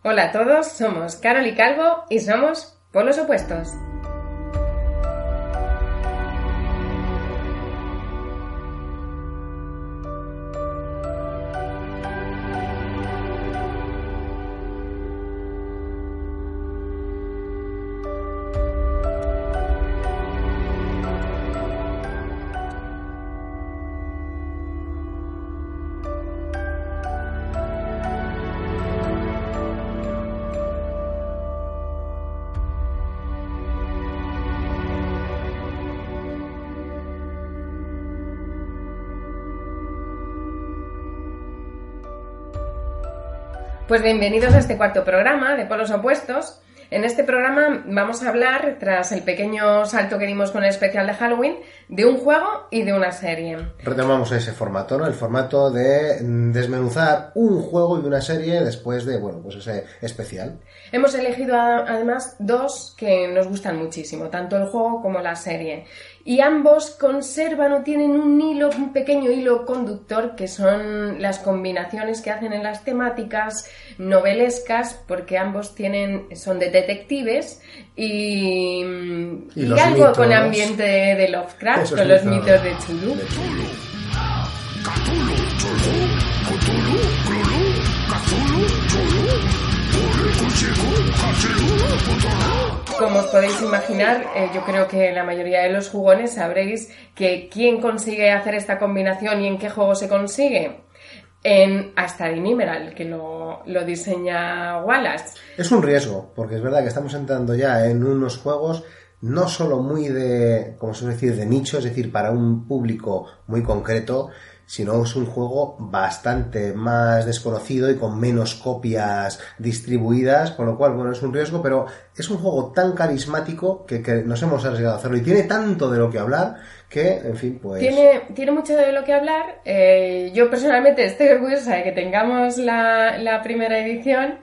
Hola a todos, somos Carol y Calvo y somos polos opuestos. Pues bienvenidos a este cuarto programa de Polos Opuestos. En este programa vamos a hablar, tras el pequeño salto que dimos con el especial de Halloween, de un juego y de una serie. Retomamos ese formato, ¿no? El formato de desmenuzar un juego y una serie después de, pues ese especial. Hemos elegido además dos que nos gustan muchísimo, tanto el juego como la serie. Y ambos conservan o tienen un pequeño hilo conductor, que son las combinaciones que hacen en las temáticas novelescas, porque ambos son de detectives y algo mitos, con ambiente de Lovecraft, con los mitos de Cthulhu. Como os podéis imaginar, yo creo que la mayoría de los jugones sabréis que quién consigue hacer esta combinación y en qué juego se consigue. En Astad Mineral, que lo diseña Wallace. Es un riesgo, porque es verdad que estamos entrando ya en unos juegos no solo muy como se suele decir, de nicho, es decir, para un público muy concreto, sino es un juego bastante más desconocido y con menos copias distribuidas, con lo cual, es un riesgo, pero es un juego tan carismático que nos hemos arriesgado a hacerlo y tiene tanto de lo que hablar que, en fin, pues... Tiene mucho de lo que hablar. Yo personalmente estoy orgullosa de que tengamos la primera edición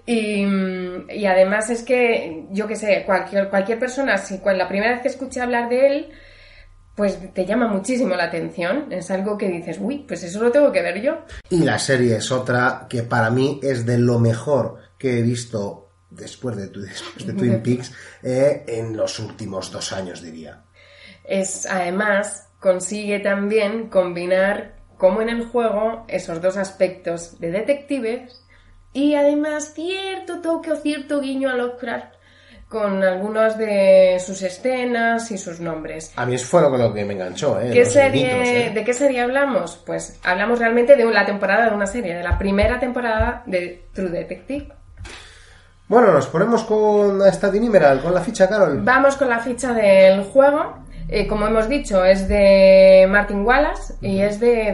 y además es que, yo qué sé, cualquier persona, si la primera vez que escuche hablar de él, pues te llama muchísimo la atención. Es algo que dices, uy, pues eso lo tengo que ver yo. Y la serie es otra que para mí es de lo mejor que he visto después de Twin Peaks en los últimos 2 años, diría. Además, consigue también combinar, como en el juego, esos dos aspectos de detectives y además cierto toque o cierto guiño a Lovecraft con algunas de sus escenas y sus nombres. A mí eso fue lo que me enganchó. ¿De qué serie hablamos? Pues hablamos realmente de la temporada de una serie, de la primera temporada de True Detective. Bueno, nos ponemos con Astad Mineral, con la ficha, Carol. Vamos con la ficha del juego. Como hemos dicho, es de Martin Wallace y es de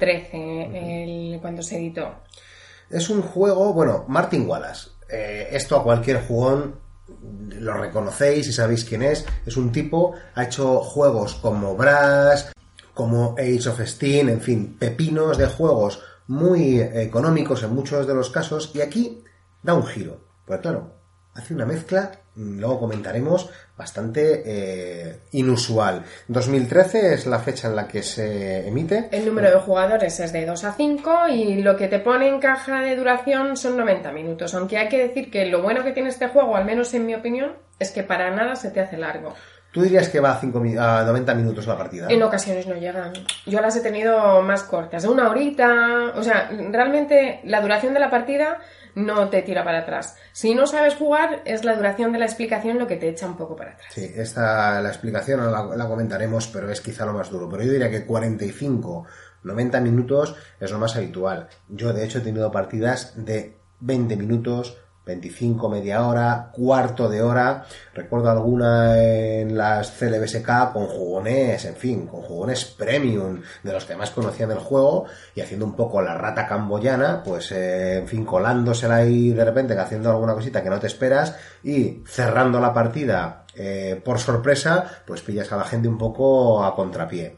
2013 cuando se editó. Es un juego, Martin Wallace. Esto a cualquier jugón lo reconocéis y sabéis quién es. Es un tipo, ha hecho juegos como Brass, como Age of Steam, en fin, pepinos de juegos muy económicos en muchos de los casos, y aquí da un giro. Pues claro, hace una mezcla, luego comentaremos, bastante inusual. 2013 es la fecha en la que se emite. El número de jugadores es de 2 a 5 y lo que te pone en caja de duración son 90 minutos. Aunque hay que decir que lo bueno que tiene este juego, al menos en mi opinión, es que para nada se te hace largo. ¿Tú dirías que va a 90 minutos la partida? En ocasiones no llegan. Yo las he tenido más cortas, de 1 horita. O sea, realmente la duración de la partida no te tira para atrás. Si no sabes jugar, es la duración de la explicación lo que te echa un poco para atrás. Sí, la explicación la comentaremos, pero es quizá lo más duro. Pero yo diría que 45, 90 minutos es lo más habitual. Yo, de hecho, he tenido partidas de 20 minutos, 25, media hora, cuarto de hora. Recuerdo alguna en las CLBSK con jugones, en fin, con jugones premium, de los que más conocían del juego, y haciendo un poco la rata camboyana, pues, en fin, colándosela ahí de repente, haciendo alguna cosita que no te esperas, y cerrando la partida por sorpresa, pues pillas a la gente un poco a contrapié.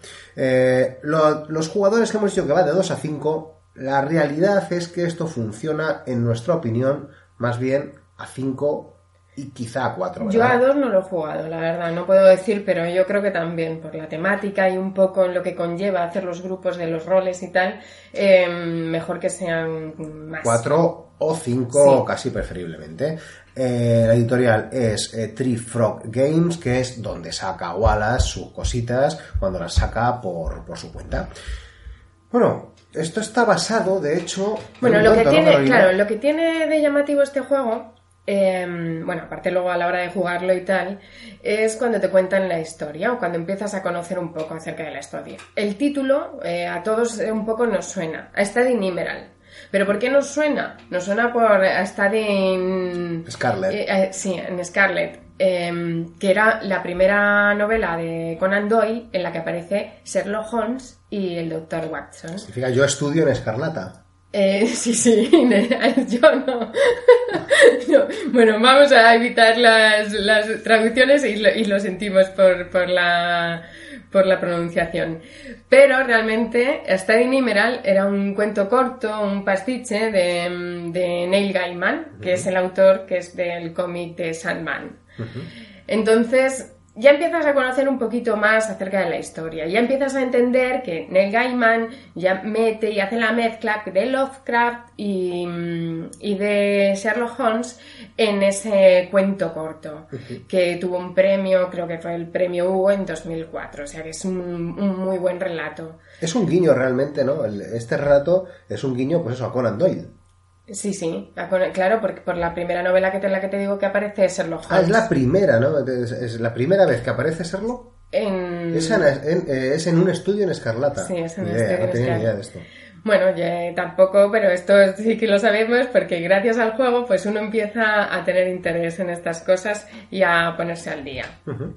Los jugadores que hemos dicho que va de 2 a 5, la realidad es que esto funciona, en nuestra opinión, más bien a 5 y quizá a 4, ¿verdad? Yo a 2 no lo he jugado, la verdad, no puedo decir, pero yo creo que también por la temática y un poco en lo que conlleva hacer los grupos de los roles y tal, mejor que sean más. 4 o 5, casi preferiblemente. La editorial es Tree Frog Games, que es donde saca Wallace sus cositas cuando las saca por su cuenta. Bueno, esto está basado, de hecho... Bueno, lo que tiene de llamativo este juego... bueno, aparte luego a la hora de jugarlo y tal, es cuando te cuentan la historia o cuando empiezas a conocer un poco acerca de la historia. El título a todos un poco nos suena, a Studying Emerald. ¿Pero por qué nos suena? Nos suena por Studying... Scarlet. Sí, en Scarlet, que era la primera novela de Conan Doyle en la que aparece Sherlock Holmes y el Dr. Watson. Significa yo estudio en Escarlata. Sí, yo no. No. Bueno, vamos a evitar las traducciones y lo sentimos por la pronunciación. Pero realmente Studying Emerald era un cuento corto, un pastiche de Neil Gaiman, que es el autor que es del cómic de Sandman. Entonces... ya empiezas a conocer un poquito más acerca de la historia, ya empiezas a entender que Neil Gaiman ya mete y hace la mezcla de Lovecraft y de Sherlock Holmes en ese cuento corto, que tuvo un premio, creo que fue el premio Hugo en 2004, o sea que es un muy buen relato. Es un guiño realmente, ¿no? Este relato es un guiño, pues eso, a Conan Doyle. Sí, claro, porque por la primera novela la que te digo que aparece es Sherlock Holmes. Es la primera, ¿no? Es la primera vez que aparece Sherlock. Es en un estudio en Escarlata. Sí, es en un estudio en Escarlata. No tenía ni idea de esto. Bueno, yo tampoco, pero esto sí que lo sabemos porque gracias al juego pues uno empieza a tener interés en estas cosas y a ponerse al día.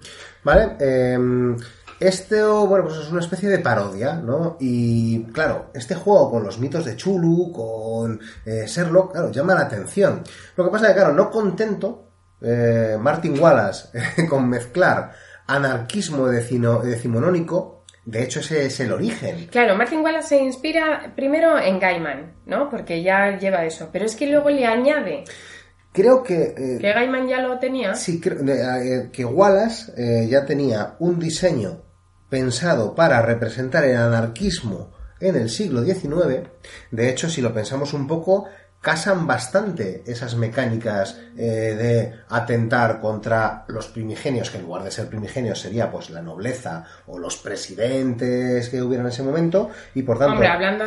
Vale, esto, bueno, pues es una especie de parodia, ¿no? Y claro, este juego con los mitos de Chulu, con Sherlock, claro, llama la atención. Lo que pasa es que, claro, no contento, Martin Wallace con mezclar anarquismo decimonónico, de hecho ese es el origen. Claro, Martin Wallace se inspira primero en Gaiman, ¿no? Porque ya lleva eso, pero es que luego le añade... Creo que... ¿que Gaiman ya lo tenía? Sí, creo que Wallace ya tenía un diseño pensado para representar el anarquismo en el siglo XIX. De hecho, si lo pensamos un poco, casan bastante esas mecánicas de atentar contra los primigenios, que en lugar de ser primigenios sería pues la nobleza o los presidentes que hubieran en ese momento, y por tanto... Hombre, hablando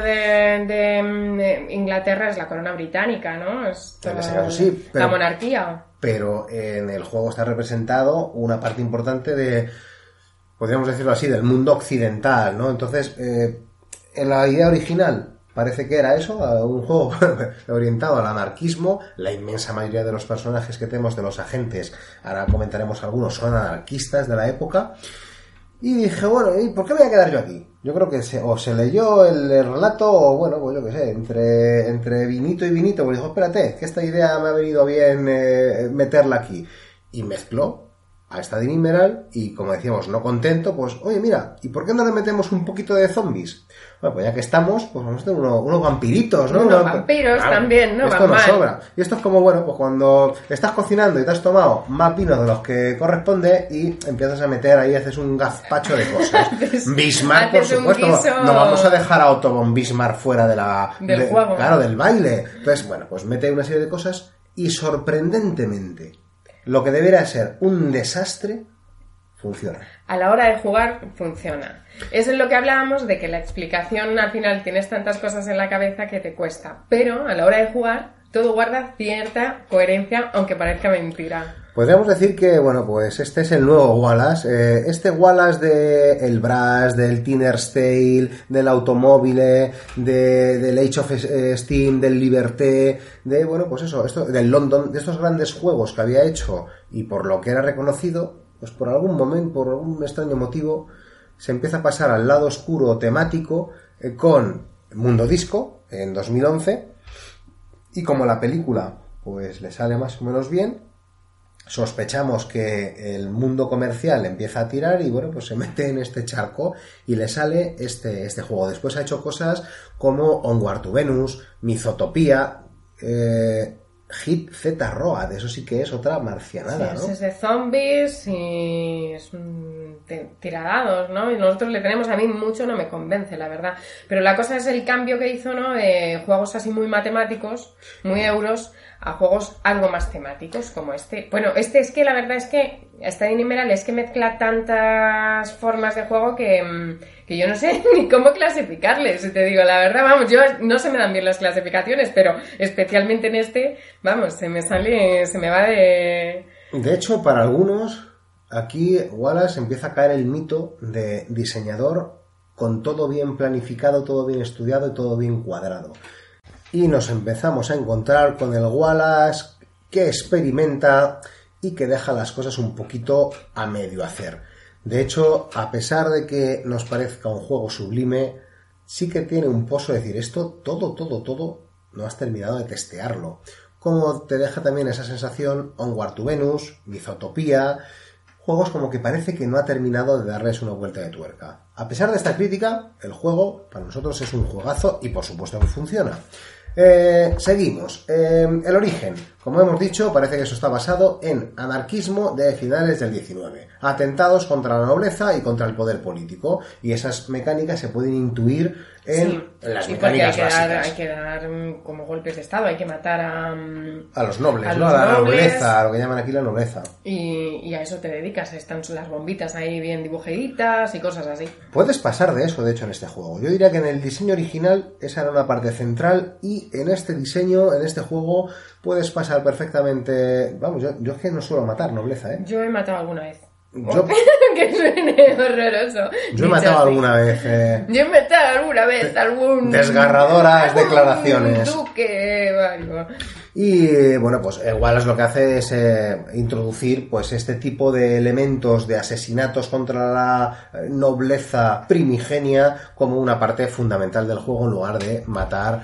de Inglaterra, es la corona británica, ¿no? Es en ese caso sí, pero, la monarquía. Pero en el juego está representado una parte importante de, podríamos decirlo así, del mundo occidental, ¿no? Entonces, en la idea original parece que era eso, un juego orientado al anarquismo. La inmensa mayoría de los personajes que tenemos, de los agentes, ahora comentaremos algunos, son anarquistas de la época. Y dije, bueno, ¿y por qué me voy a quedar yo aquí? Yo creo que se leyó el relato, o bueno, pues yo qué sé, entre vinito y vinito, pues dijo, espérate, que esta idea me ha venido bien meterla aquí. Y mezcló a Studying Emerald y, como decíamos, no contento, pues, oye, mira, ¿y por qué no le metemos un poquito de zombies? Bueno, pues ya que estamos, pues vamos a tener unos vampiritos, ¿no? Unos vampiros también, ¿no? Esto nos sobra. Y esto es como, bueno, pues cuando estás cocinando y te has tomado más vino de los que corresponde y empiezas a meter ahí, haces un gazpacho de cosas. Bismarck, por supuesto. No vamos a dejar a Otto von Bismarck fuera del juego. Claro, del baile. Entonces, bueno, pues mete una serie de cosas y, sorprendentemente, lo que debería ser un desastre funciona. A la hora de jugar, funciona. Eso es lo que hablábamos, de que la explicación al final tienes tantas cosas en la cabeza que te cuesta. Pero a la hora de jugar, todo guarda cierta coherencia, aunque parezca mentira. Podríamos decir que, bueno, pues este es el nuevo Wallace. Este Wallace de el Brass, del Tinner's Tale, del Automóvil, del Age of Steam, del Liberté, de, bueno, pues eso, esto, del London, de estos grandes juegos que había hecho y por lo que era reconocido, pues por algún momento, por algún extraño motivo, se empieza a pasar al lado oscuro temático con Mundo Disco en 2011, y como la película pues le sale más o menos bien, sospechamos que el mundo comercial empieza a tirar y, bueno, pues se mete en este charco y le sale este juego. Después ha hecho cosas como Onward to Venus, Mythotopia, Hit Z Road, eso sí que es otra marcianada, sí, ¿no? Es de zombies y es tiradados, ¿no? Y nosotros le tenemos, a mí mucho no me convence, la verdad. Pero la cosa es el cambio que hizo, ¿no? De juegos así muy matemáticos, muy euros, a juegos algo más temáticos como este. Bueno, este es que la verdad es que Stadium Emerald es que mezcla tantas formas de juego que yo no sé ni cómo clasificarles, si te digo la verdad. Vamos, yo no se me dan bien las clasificaciones, pero especialmente en este, vamos, se me va de... De hecho, para algunos, aquí Wallace empieza a caer el mito de diseñador con todo bien planificado, todo bien estudiado y todo bien cuadrado. Y nos empezamos a encontrar con el Wallace que experimenta y que deja las cosas un poquito a medio hacer. De hecho, a pesar de que nos parezca un juego sublime, sí que tiene un pozo de decir esto, todo, no has terminado de testearlo. Como te deja también esa sensación Onward to Venus, Mythotopia, juegos como que parece que no ha terminado de darles una vuelta de tuerca. A pesar de esta crítica, el juego para nosotros es un juegazo y por supuesto que funciona. Seguimos. El origen, como hemos dicho, parece que eso está basado en anarquismo de finales del 19, atentados contra la nobleza y contra el poder político, y esas mecánicas se pueden intuir en las mecánicas básicas. Hay que dar como golpes de estado, hay que matar a los nobles, a ¿no? los A la nobles, nobleza, a lo que llaman aquí la nobleza. Y a eso te dedicas, están las bombitas ahí bien dibujaditas y cosas así. Puedes pasar de eso, de hecho, en este juego. Yo diría que en el diseño original esa era una parte central, y en este diseño, en este juego, puedes pasar perfectamente... Vamos, yo es que no suelo matar nobleza, ¿eh? Yo he matado alguna vez. Que suene horroroso. Yo he matado alguna vez. Yo he matado alguna vez algún... Desgarradoras declaraciones. Duque, algo. Y bueno, pues Wallace lo que hace es introducir pues este tipo de elementos de asesinatos contra la nobleza primigenia como una parte fundamental del juego, en lugar de matar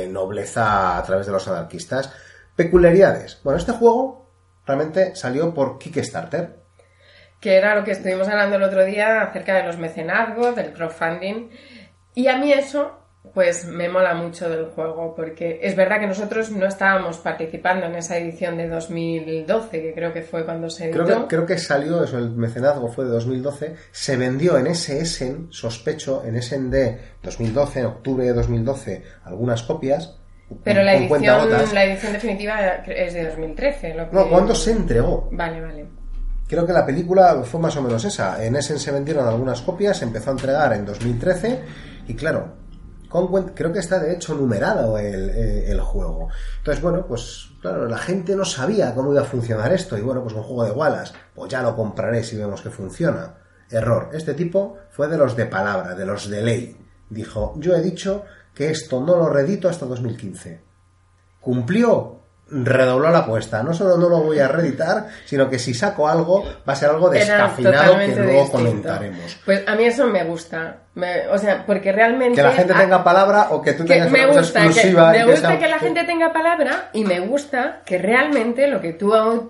nobleza a través de los anarquistas. Peculiaridades. Bueno, este juego realmente salió por Kickstarter, que era lo que estuvimos hablando el otro día acerca de los mecenazgos, del crowdfunding, y a mí eso pues me mola mucho del juego, porque es verdad que nosotros no estábamos participando en esa edición de 2012, que creo que fue cuando se editó. Creo que salió eso, el mecenazgo fue de 2012, se vendió en ese Essen, sospecho, en Essen de 2012, en octubre de 2012, algunas copias. Pero la edición definitiva es de 2013. No, ¿cuándo se entregó? Vale. Creo que la película fue más o menos esa. En Essen se vendieron algunas copias, se empezó a entregar en 2013 y claro, creo que está de hecho numerado el juego. Entonces, bueno, pues claro, la gente no sabía cómo iba a funcionar esto y bueno, pues un juego de Wallace, pues ya lo compraré si vemos que funciona. Error. Este tipo fue de los de palabra, de los de ley. Dijo, yo he dicho que esto no lo reedito hasta 2015. ¿Cumplió? Redobló la apuesta. No solo no lo voy a reeditar, sino que si saco algo, va a ser algo descafeinado que luego distinto. Comentaremos. Pues a mí eso me gusta. O sea, porque realmente... Que la gente tenga palabra o que tú tengas una cosa exclusiva. Me gusta que la gente tenga palabra y me gusta que realmente lo que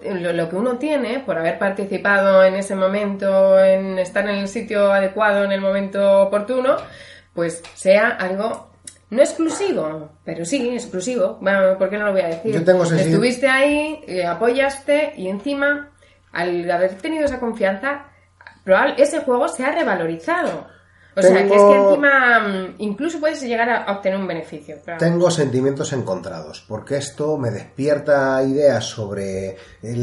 uno tiene, por haber participado en ese momento, en estar en el sitio adecuado, en el momento oportuno, pues sea algo... No exclusivo, pero sí, exclusivo. Bueno, ¿por qué no lo voy a decir? Yo tengo Estuviste ahí, apoyaste y encima, al haber tenido esa confianza, ese juego se ha revalorizado. O sea, que es que encima incluso puedes llegar a obtener un beneficio. Tengo sentimientos encontrados, porque esto me despierta ideas sobre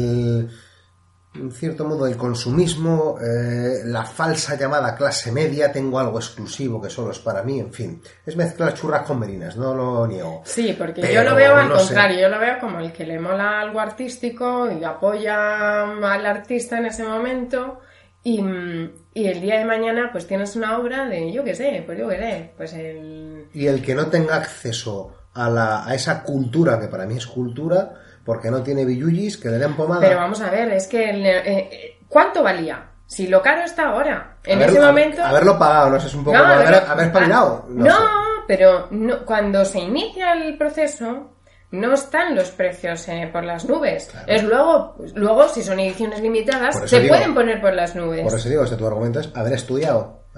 en cierto modo el consumismo, la falsa llamada clase media. Tengo algo exclusivo que solo es para mí, en fin, es mezclar churras con merinas, no lo niego. Sí, porque yo lo veo al contrario, yo lo veo como el que le mola algo artístico y apoya al artista en ese momento y el día de mañana pues tienes una obra de yo qué sé, pues y el que no tenga acceso a esa cultura, que para mí es cultura, porque no tiene billullis, que le den pomada. Pero vamos a ver, es que ¿cuánto valía? Si lo caro está ahora. En ese momento... Haberlo pagado, no sé, es un poco... No, haber espabilado. No, pero cuando se inicia el proceso, no están los precios por las nubes. Claro. Es luego, si son ediciones limitadas, pueden poner por las nubes. Por eso digo, tu argumento es haber estudiado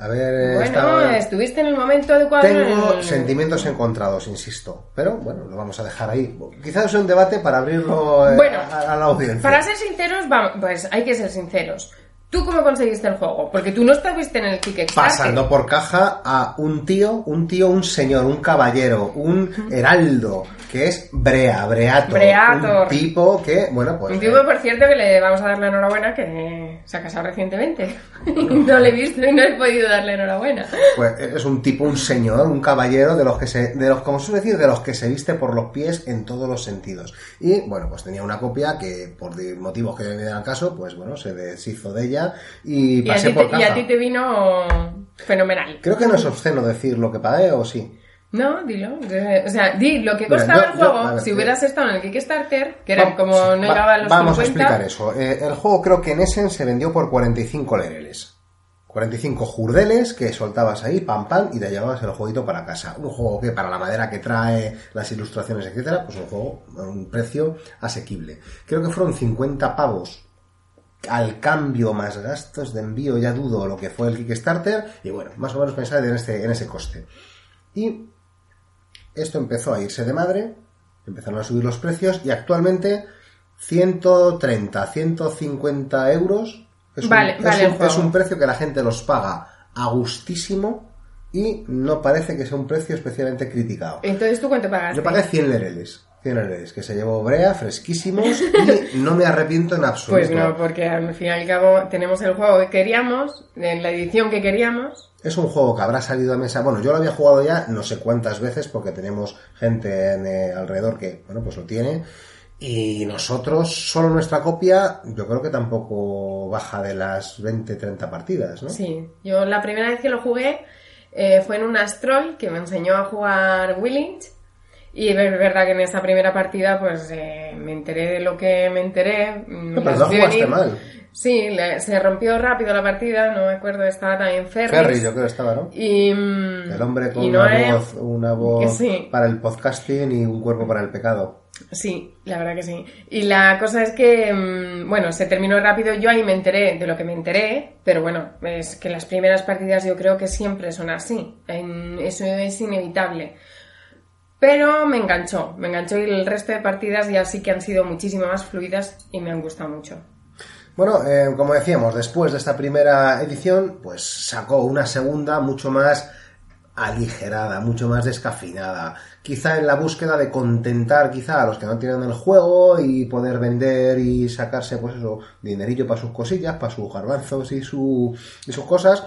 A ver, bueno, estuviste en el momento adecuado. Tengo sentimientos encontrados, insisto. Pero bueno, lo vamos a dejar ahí. Quizás es un debate para abrirlo a la audiencia. Para ser sinceros, pues hay que ser sinceros. ¿Tú cómo conseguiste el juego? Porque tú no estuviste en el Kickstarter. Pasando por caja a un un señor, un caballero, un heraldo, que es Breator. Un tipo que, bueno, pues... Un tipo, por cierto, que le vamos a dar la enhorabuena, que se ha casado recientemente. No le he visto y no he podido darle enhorabuena. Pues es un tipo, un señor, un caballero, como suele decir, de los que se viste por los pies en todos los sentidos. Y, bueno, pues tenía una copia que, por motivos que vienen al caso, pues bueno, se deshizo de ella y pasé por caja. Y a ti te vino fenomenal. Creo que no es obsceno decir lo que pagué, ¿o sí? No, dilo. O sea, di lo que costaba el juego si hubieras estado en el Kickstarter, que era como no llegaba a los 50. Vamos a explicar eso. El juego creo que en Essen se vendió por 45 lereles. 45 jurdeles que soltabas ahí, pam, pam, y te llevabas el jueguito para casa. Un juego que para la madera que trae, las ilustraciones, etcétera, pues un juego a un precio asequible. Creo que fueron 50 pavos al cambio más gastos de envío, ya dudo lo que fue el Kickstarter, y bueno, más o menos pensad en ese coste. Y esto empezó a irse de madre, empezaron a subir los precios, y actualmente 130, 150 euros es un precio que la gente los paga a gustísimo y no parece que sea un precio especialmente criticado. Entonces, ¿tú cuánto pagaste? Yo pagué 100 lereles. Que se llevó Brea, fresquísimos, y no me arrepiento en absoluto. Pues no, porque al fin y al cabo tenemos el juego que queríamos, en la edición que queríamos. Es un juego que habrá salido a mesa. Bueno, yo lo había jugado ya no sé cuántas veces, porque tenemos gente alrededor que, bueno, pues lo tiene. Y nosotros, solo nuestra copia, yo creo que tampoco baja de las 20-30 partidas, ¿no? Sí, yo la primera vez que lo jugué fue en un Astrol que me enseñó a jugar Willings. Y es verdad que en esa primera partida pues me enteré de lo que me enteré. No, pero no jugaste mal. Sí, se rompió rápido la partida, no me acuerdo, estaba también Ferris, yo creo que estaba, ¿no? Y, el hombre con una voz sí, para el podcasting y un cuerpo para el pecado. Sí, la verdad que sí. Y la cosa es que, bueno, se terminó rápido. Yo ahí me enteré de lo que me enteré, pero bueno, es que las primeras partidas yo creo que siempre son así. Eso es inevitable. Pero me enganchó y el resto de partidas ya sí que han sido muchísimo más fluidas y me han gustado mucho. Bueno, como decíamos, después de esta primera edición, pues sacó una segunda mucho más aligerada, mucho más descafeinada. Quizá en la búsqueda de contentar quizá a los que no tienen el juego y poder vender y sacarse, pues eso, dinerillo para sus cosillas, para sus garbanzos y sus cosas.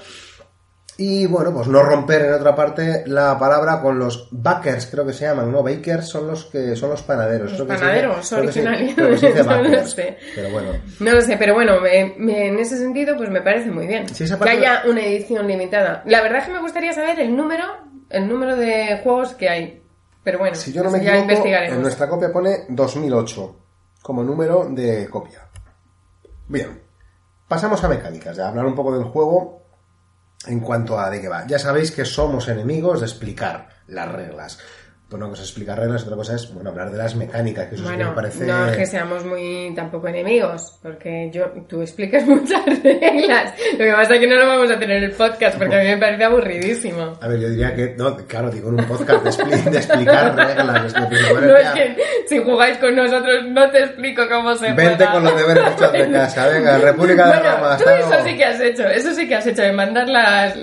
Y bueno, pues no romper en otra parte la palabra con los bakers, creo que se llaman, ¿no? Bakers son los panaderos. Los panaderos originales. No sé. Pero bueno. No lo sé, pero bueno, en ese sentido pues me parece muy bien. Sí, que haya una edición limitada. La verdad es que me gustaría saber el número de juegos que hay. Pero bueno, si yo no me equivoco, en nuestra copia pone 2008 como número de copia. Bien, pasamos a mecánicas, a hablar un poco del juego. En cuanto a de qué va, ya sabéis que somos enemigos de explicar las reglas. Pues una cosa es explicar reglas, otra cosa es, bueno, hablar de las mecánicas, que eso sí que me parece... No es que seamos muy tampoco enemigos, porque tú explicas muchas reglas. Lo que pasa es que no lo vamos a tener en el podcast, porque a mí me parece aburridísimo. A ver, yo diría que, no, claro, digo en un podcast de explicar reglas. Es que si jugáis con nosotros no te explico cómo se juega. Vente con los deberes hechos de casa, venga, República de Roma. Tú eso sí que has hecho, de mandar las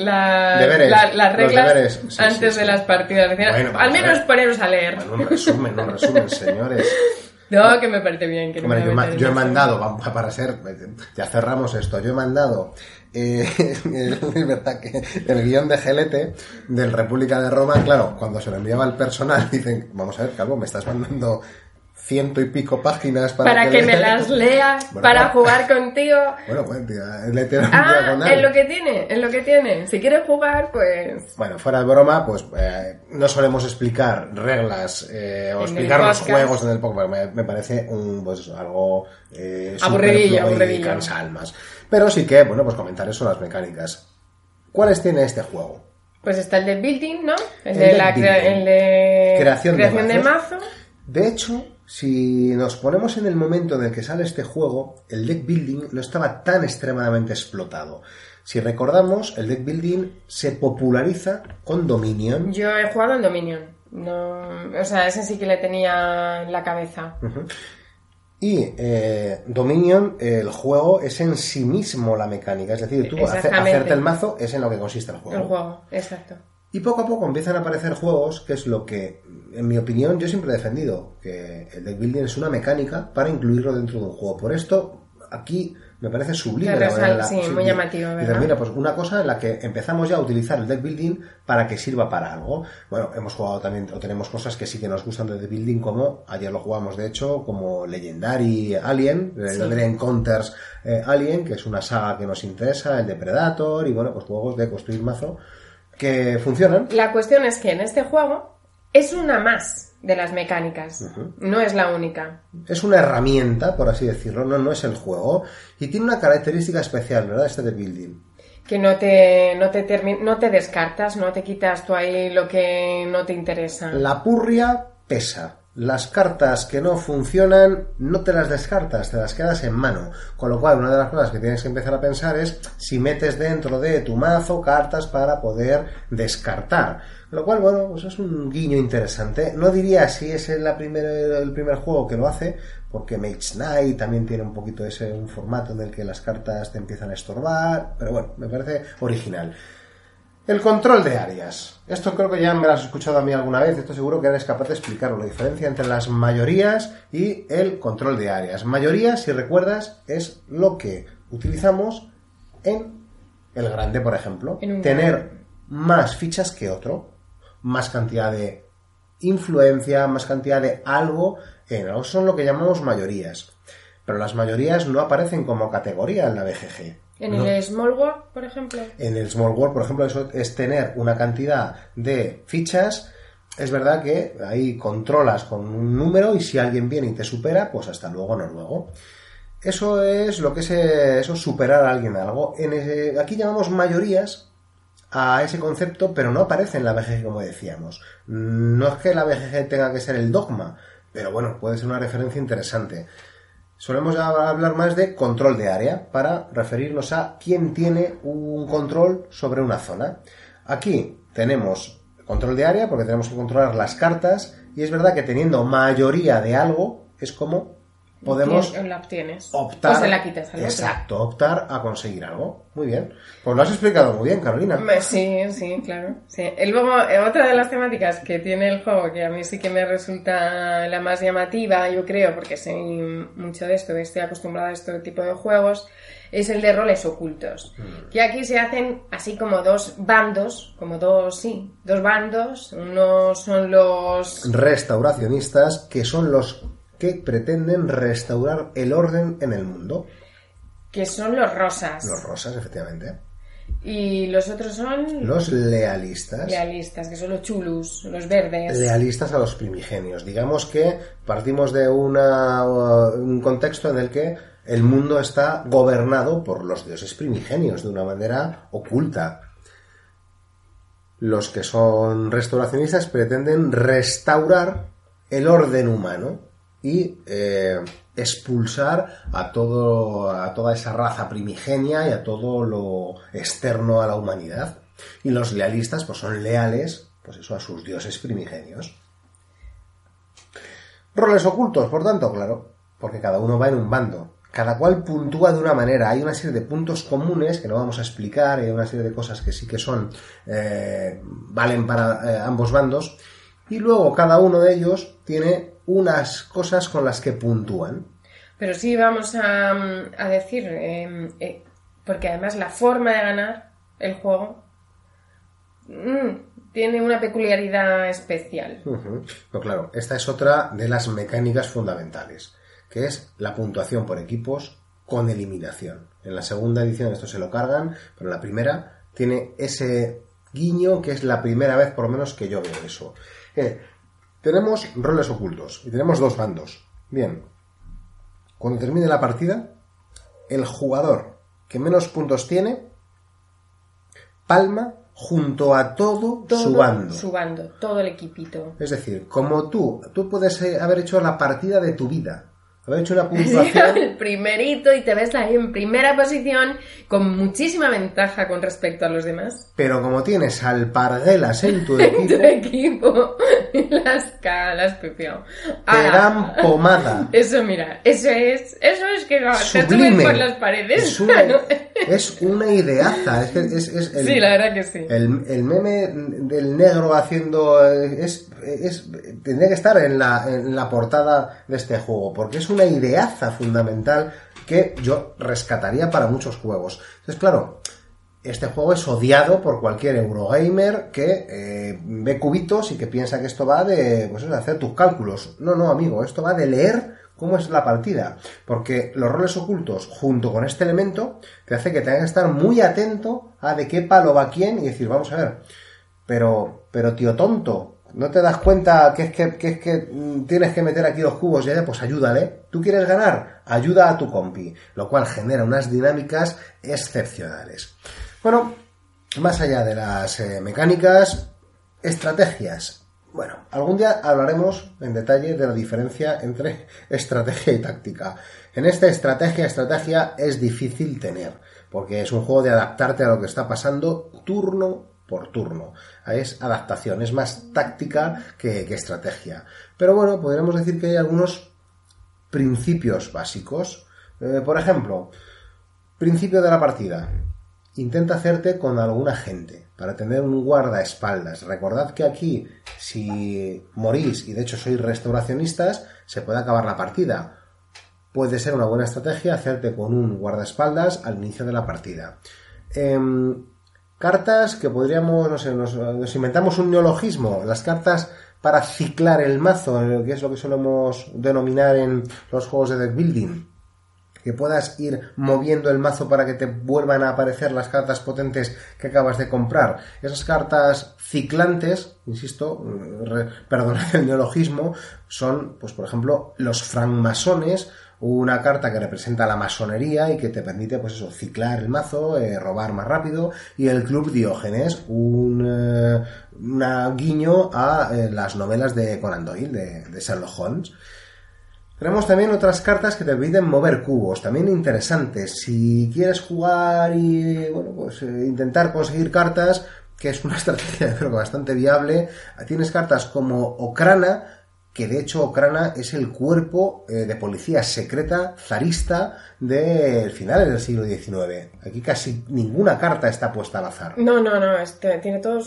reglas antes de las partidas. Bueno, al menos poneros a leer. Bueno, un resumen, señores. No, que me parece bien. Que hombre, yo he mandado, para ser, ya cerramos esto, yo he mandado, es verdad que el guión de Gelete del República de Roma, claro, cuando se lo enviaba al personal, dicen, vamos a ver, Calvo, me estás mandando 100 y pico páginas para que me las leas, bueno, para jugar contigo. Bueno, pues léete un diagonal. Es lo que tiene. Si quieres jugar, pues... Bueno, fuera de broma, pues no solemos explicar reglas o explicar los juegos en el podcast. Me parece algo aburridillo y cansa almas. Pero sí que, bueno, pues comentar eso, las mecánicas. ¿Cuáles tiene este juego? Pues está el de building, ¿no? El de creación de mazo. De hecho, si nos ponemos en el momento en el que sale este juego, el deck building no estaba tan extremadamente explotado. Si recordamos, el deck building se populariza con Dominion. Yo he jugado en Dominion. No, o sea, ese sí que le tenía en la cabeza. Uh-huh. Y Dominion, el juego, es en sí mismo la mecánica. Es decir, tú hacerte el mazo es en lo que consiste el juego. El juego, exacto. Y poco a poco empiezan a aparecer juegos, que es lo que, en mi opinión, yo siempre he defendido, que el deck building es una mecánica para incluirlo dentro de un juego. Por esto, aquí me parece sublime la manera. Sí, muy llamativo, ¿verdad? Dices, mira, pues una cosa en la que empezamos ya a utilizar el deck building para que sirva para algo. Bueno, hemos jugado también, o tenemos cosas que sí que nos gustan de deck building, como, ayer lo jugamos de hecho, como Legendary Alien, Legendary Encounters Alien, que es una saga que nos interesa, el de Predator, y bueno, pues juegos de construir mazo que funcionan. La cuestión es que en este juego es una más de las mecánicas, no es la única. Es una herramienta, por así decirlo, no es el juego, y tiene una característica especial, ¿verdad? Este de building. Que no te descartas, no te quitas tú ahí lo que no te interesa. La purria pesa. Las cartas que no funcionan no te las descartas, te las quedas en mano. Con lo cual, una de las cosas que tienes que empezar a pensar es si metes dentro de tu mazo cartas para poder descartar. Lo cual, bueno, pues es un guiño interesante. No diría si es el primer juego que lo hace, porque Mage Knight también tiene un poquito un formato en el que las cartas te empiezan a estorbar, pero bueno, me parece original. El control de áreas. Esto creo que ya me lo has escuchado a mí alguna vez, estoy seguro que eres capaz de explicarlo, la diferencia entre las mayorías y el control de áreas. Mayoría, si recuerdas, es lo que utilizamos en el grande, por ejemplo. Tener más fichas que otro, más cantidad de influencia, más cantidad de algo en algo. Son lo que llamamos mayorías. Pero las mayorías no aparecen como categoría en la BGG. ¿En el Small World, por ejemplo? En el Small World, por ejemplo, eso es tener una cantidad de fichas. Es verdad que ahí controlas con un número y si alguien viene y te supera, pues hasta luego, no luego. Eso es lo que es superar a alguien algo. Aquí llamamos mayorías a ese concepto, pero no aparece en la BGG como decíamos. No es que la BGG tenga que ser el dogma, pero bueno, puede ser una referencia interesante. Solemos hablar más de control de área para referirnos a quién tiene un control sobre una zona. Aquí tenemos control de área porque tenemos que controlar las cartas y es verdad que teniendo mayoría de algo es como podemos la obtienes. Optar. O se la quitas al exacto, optar a conseguir algo. Muy bien. Pues lo has explicado muy bien, Carolina. Sí, claro. Sí. Luego, otra de las temáticas que tiene el juego, que a mí sí que me resulta la más llamativa, yo creo, porque sé mucho de esto, estoy acostumbrada a este tipo de juegos, es el de roles ocultos. Que aquí se hacen así como dos bandos, dos bandos. Uno son los restauracionistas, que son los que pretenden restaurar el orden en el mundo. Que son los rosas. Los rosas, efectivamente. Y los otros son los lealistas. Lealistas, que son los chulus, los verdes. Lealistas a los primigenios. Digamos que partimos de un contexto en el que el mundo está gobernado por los dioses primigenios de una manera oculta. Los que son restauracionistas pretenden restaurar el orden humano y expulsar a toda esa raza primigenia y a todo lo externo a la humanidad. Y los lealistas pues son leales, pues eso, a sus dioses primigenios. Roles ocultos, por tanto, claro, porque cada uno va en un bando. Cada cual puntúa de una manera. Hay una serie de puntos comunes que no vamos a explicar, hay una serie de cosas que sí que son valen para ambos bandos. Y luego cada uno de ellos tiene unas cosas con las que puntúan. Pero sí vamos a decir, porque además la forma de ganar el juego tiene una peculiaridad especial. Pero claro, esta es otra de las mecánicas fundamentales, que es la puntuación por equipos con eliminación. En la segunda edición esto se lo cargan, pero en la primera tiene ese guiño que es la primera vez por lo menos que yo veo eso. Tenemos roles ocultos y tenemos dos bandos. Bien, cuando termine la partida, el jugador que menos puntos tiene palma junto a todo su bando. Su bando, todo el equipito. Es decir, como tú puedes haber hecho la partida de tu vida, haber hecho una puntuación... El primerito y te ves ahí en primera posición con muchísima ventaja con respecto a los demás. Pero como tienes al Parguelas en tu equipo, las pipió. Te dan pomada. Eso, mira, eso es que no, te suben por las paredes. Es una ideaza. Sí, la verdad que sí. El meme del negro haciendo... tendría que estar en la portada de este juego, porque es una ideaza fundamental que yo rescataría para muchos juegos. Entonces, claro, este juego es odiado por cualquier Eurogamer que ve cubitos y que piensa que esto va de hacer tus cálculos. No, amigo, esto va de leer cómo es la partida, porque los roles ocultos junto con este elemento te hace que tengas que estar muy atento a de qué palo va quién y decir, vamos a ver, pero tío tonto, ¿no te das cuenta que es que tienes que meter aquí los cubos? Ya, pues ayúdale. ¿Tú quieres ganar? Ayuda a tu compi. Lo cual genera unas dinámicas excepcionales. Bueno, más allá de las mecánicas, estrategias. Bueno, algún día hablaremos en detalle de la diferencia entre estrategia y táctica. En esta estrategia es difícil tener, porque es un juego de adaptarte a lo que está pasando turno por turno. Es adaptación, es más táctica que estrategia. Pero bueno, podríamos decir que hay algunos principios básicos. Por ejemplo, principio de la partida. Intenta hacerte con alguna gente para tener un guardaespaldas. Recordad que aquí, si morís, y de hecho sois restauracionistas, se puede acabar la partida. Puede ser una buena estrategia hacerte con un guardaespaldas al inicio de la partida. Cartas que podríamos, nos inventamos un neologismo, las cartas para ciclar el mazo, que es lo que solemos denominar en los juegos de deck building, que puedas ir moviendo el mazo para que te vuelvan a aparecer las cartas potentes que acabas de comprar. Esas cartas ciclantes, insisto, perdonad el neologismo, son, pues por ejemplo, los francmasones, una carta que representa la masonería y que te permite, pues eso, ciclar el mazo, robar más rápido, y el Club Diógenes, un guiño a las novelas de Conan Doyle, de Sherlock Holmes. Tenemos también otras cartas que te permiten mover cubos, también interesantes. Si quieres jugar y intentar conseguir cartas, que es una estrategia creo que bastante viable, tienes cartas como Okrana, que de hecho Okrana es el cuerpo de policía secreta zarista del finales del siglo XIX. Aquí casi ninguna carta está puesta al azar. No, tiene todo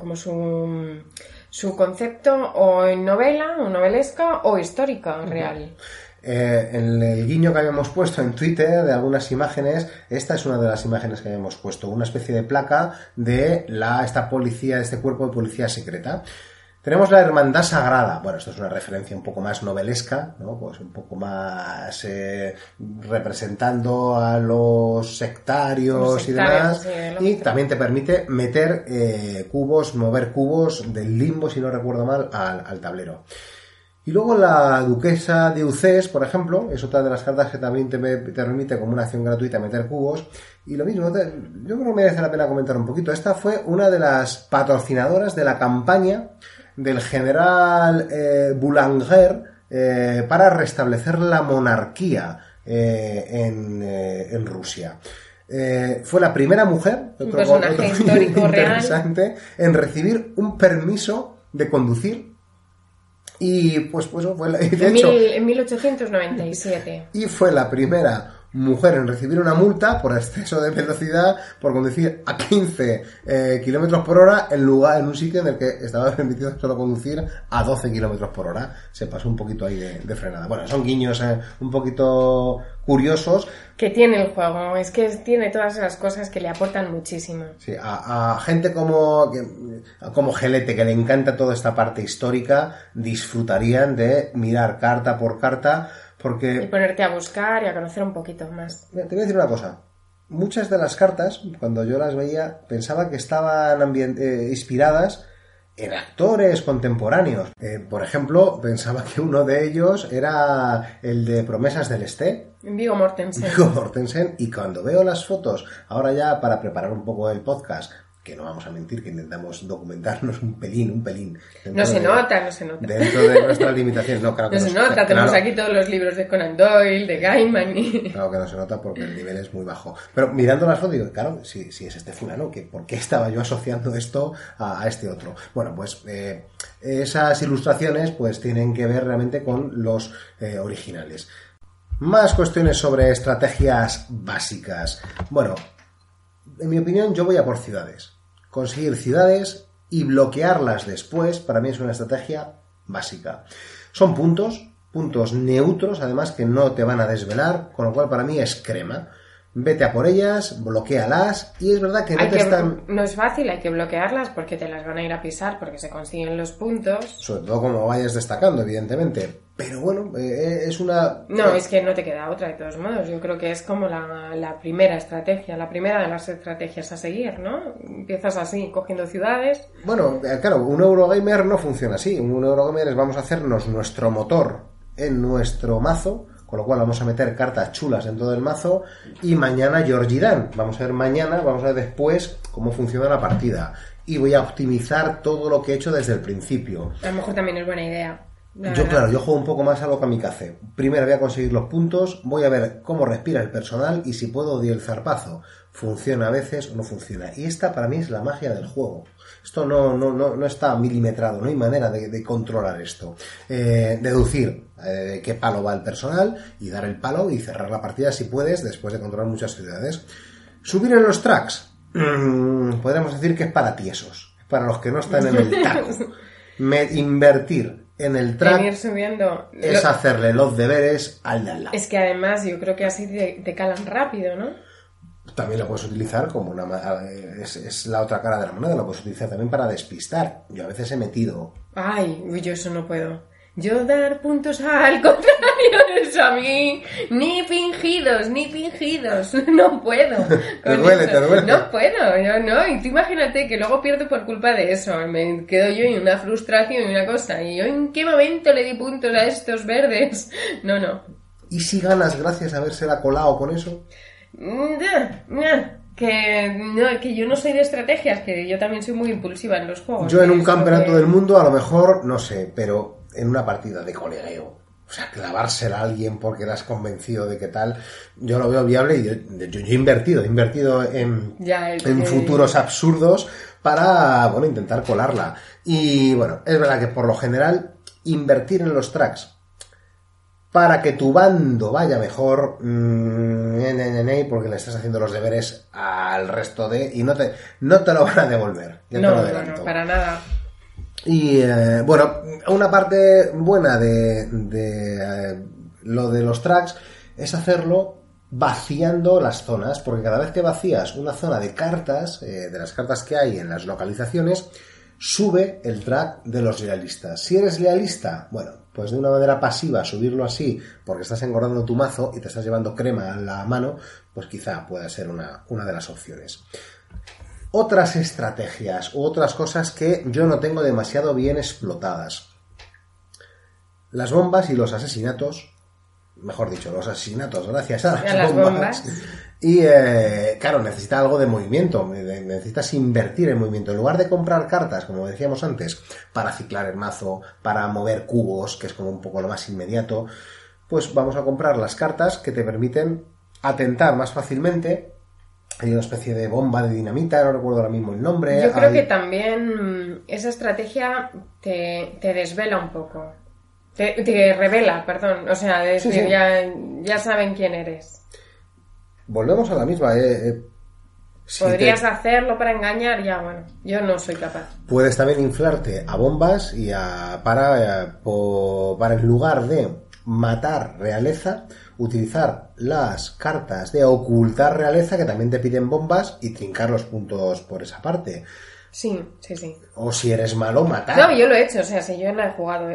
su concepto o en novela, o novelesca, o histórica, real. En el guiño que habíamos puesto en Twitter de algunas imágenes, esta es una de las imágenes que habíamos puesto, una especie de placa de esta policía, este cuerpo de policía secreta. Tenemos la Hermandad Sagrada. Bueno, esto es una referencia un poco más novelesca, ¿no? Pues un poco más representando a los sectarios y demás. Sí, y también te permite meter cubos, mover cubos del limbo, si no recuerdo mal, al tablero. Y luego la Duquesa de Ucés, por ejemplo, es otra de las cartas que también te permite como una acción gratuita meter cubos. Y lo mismo, yo creo que merece la pena comentar un poquito. Esta fue una de las patrocinadoras de la campaña del general Boulanger para restablecer la monarquía en Rusia. Fue la primera mujer, un personaje histórico interesante, en recibir un permiso de conducir. Y pues fue en 1897. Y fue la primera mujer en recibir una multa por exceso de velocidad por conducir a 15 kilómetros por hora en un sitio en el que estaba permitido solo conducir a 12 kilómetros por hora. Se pasó un poquito ahí de frenada. Bueno, son guiños un poquito curiosos que tiene el juego, es que tiene todas esas cosas que le aportan muchísimo. Sí, a gente como Gelete, que le encanta toda esta parte histórica, disfrutarían de mirar carta por carta, porque... Y ponerte a buscar y a conocer un poquito más. Te voy a decir una cosa. Muchas de las cartas, cuando yo las veía, pensaba que estaban inspiradas en actores contemporáneos. Por ejemplo, pensaba que uno de ellos era el de Promesas del Este. Viggo Mortensen. Y cuando veo las fotos, ahora ya para preparar un poco el podcast, que no vamos a mentir, que intentamos documentarnos un pelín. No se nota. Dentro de nuestras limitaciones, no, claro que no se nota, tenemos aquí todos los libros de Conan Doyle, de Gaiman y... Claro que no se nota porque el nivel es muy bajo. Pero mirando las fotos, digo, claro, si es este fulano, ¿por qué estaba yo asociando esto a este otro? Bueno, pues esas ilustraciones pues tienen que ver realmente con los originales. Más cuestiones sobre estrategias básicas. Bueno, en mi opinión yo voy a por ciudades. Conseguir ciudades y bloquearlas después, para mí es una estrategia básica. Son puntos neutros, además que no te van a desvelar, con lo cual para mí es crema. Vete a por ellas, bloquéalas, y es verdad que no es fácil, hay que bloquearlas porque te las van a ir a pisar, porque se consiguen los puntos. Sobre todo como vayas destacando, evidentemente. Pero bueno, es una... No, es que no te queda otra, de todos modos. Yo creo que es como la primera estrategia, la primera de las estrategias a seguir, ¿no? Empiezas así, cogiendo ciudades. Bueno, claro, un Eurogamer no funciona así. Un Eurogamer es vamos a hacernos nuestro motor en nuestro mazo, con lo cual vamos a meter cartas chulas en todo el mazo, y mañana Georgirán. Vamos a ver después cómo funciona la partida. Y voy a optimizar todo lo que he hecho desde el principio. A lo mejor también es buena idea. Yo juego un poco más a lo kamikaze. Primero voy a conseguir los puntos, voy a ver cómo respira el personal y si puedo di el zarpazo. Funciona a veces o no funciona. Y esta para mí es la magia del juego. Esto no está milimetrado, no hay manera de controlar esto. Deducir qué palo va el personal y dar el palo y cerrar la partida si puedes, después de controlar muchas ciudades. Subir en los tracks. Podríamos decir que es para tiesos, para los que no están en el taco. Invertir en el track ir subiendo. Es hacerle los deberes al de al lado. Es que además yo creo que así te calan rápido, ¿no? También lo puedes utilizar como es la otra cara de la moneda, lo puedes utilizar también para despistar. Yo a veces he metido... Ay, yo eso no puedo. Yo dar puntos al contrario, eso a mí, ni fingidos, no puedo. Te duele. No puedo, yo no, y tú imagínate que luego pierdo por culpa de eso, me quedo yo en una frustración y una cosa, y yo en qué momento le di puntos a estos verdes, no. ¿Y si ganas gracias a habérsela colado con eso? Que yo no soy de estrategias, que yo también soy muy impulsiva en los juegos. Yo en un campeonato del mundo a lo mejor, no sé, pero en una partida de colegueo, o sea, clavársela a alguien porque la has convencido de que tal, yo lo veo viable y yo he invertido en futuros absurdos para, intentar colarla. Y bueno, es verdad que por lo general invertir en los tracks para que tu bando vaya mejor, porque le estás haciendo los deberes al resto y no te lo van a devolver. No, para nada. Y una parte buena de lo de los tracks es hacerlo vaciando las zonas, porque cada vez que vacías una zona de cartas, de las cartas que hay en las localizaciones, sube el track de los lealistas. Si eres lealista, pues de una manera pasiva subirlo así porque estás engordando tu mazo y te estás llevando crema a la mano, pues quizá pueda ser una de las opciones. Otras estrategias u otras cosas que yo no tengo demasiado bien explotadas. Las bombas y los asesinatos, mejor dicho, los asesinatos gracias a las bombas. Y claro, necesita algo de movimiento, necesitas invertir en movimiento. En lugar de comprar cartas, como decíamos antes, para ciclar el mazo, para mover cubos, que es como un poco lo más inmediato, pues vamos a comprar las cartas que te permiten atentar más fácilmente. Hay una especie de bomba de dinamita, no recuerdo ahora mismo el nombre. Yo creo que también esa estrategia te desvela un poco. Te revela, perdón. O sea, decir, sí. Ya saben quién eres. Volvemos a la misma. Podrías hacerlo para engañar, yo no soy capaz. Puedes también inflarte a bombas y para en lugar de matar realeza, utilizar las cartas de ocultar realeza, que también te piden bombas, y trincar los puntos por esa parte. Sí. O si eres malo, matar. No, yo lo he hecho, o sea, si yo no he jugado,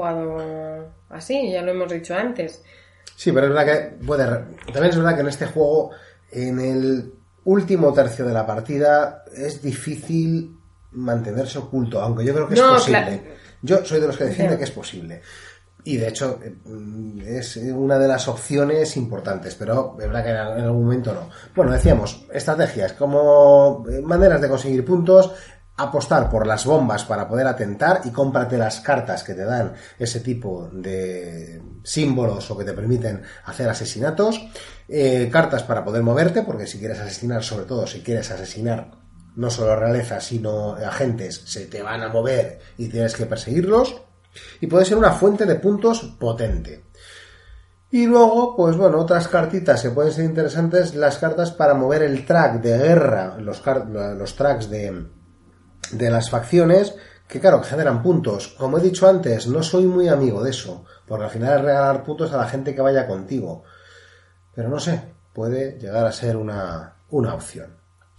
así, ya lo hemos dicho antes. Sí, pero es verdad que también es verdad que en este juego, en el último tercio de la partida, es difícil mantenerse oculto, aunque yo creo que es posible. Claro. Yo soy de los que defiende que es posible. Y de hecho es una de las opciones importantes, pero es verdad que en algún momento no. Bueno, decíamos, estrategias como maneras de conseguir puntos, apostar por las bombas para poder atentar y cómprate las cartas que te dan ese tipo de símbolos o que te permiten hacer asesinatos, cartas para poder moverte, porque si quieres asesinar, sobre todo si quieres asesinar no solo realezas sino agentes, se te van a mover y tienes que perseguirlos. Y puede ser una fuente de puntos potente. Y luego, pues bueno, otras cartitas que pueden ser interesantes, las cartas para mover el track de guerra, los tracks de las facciones, que claro, que generan puntos. Como he dicho antes, no soy muy amigo de eso, porque al final es regalar puntos a la gente que vaya contigo. Pero no sé, puede llegar a ser una opción.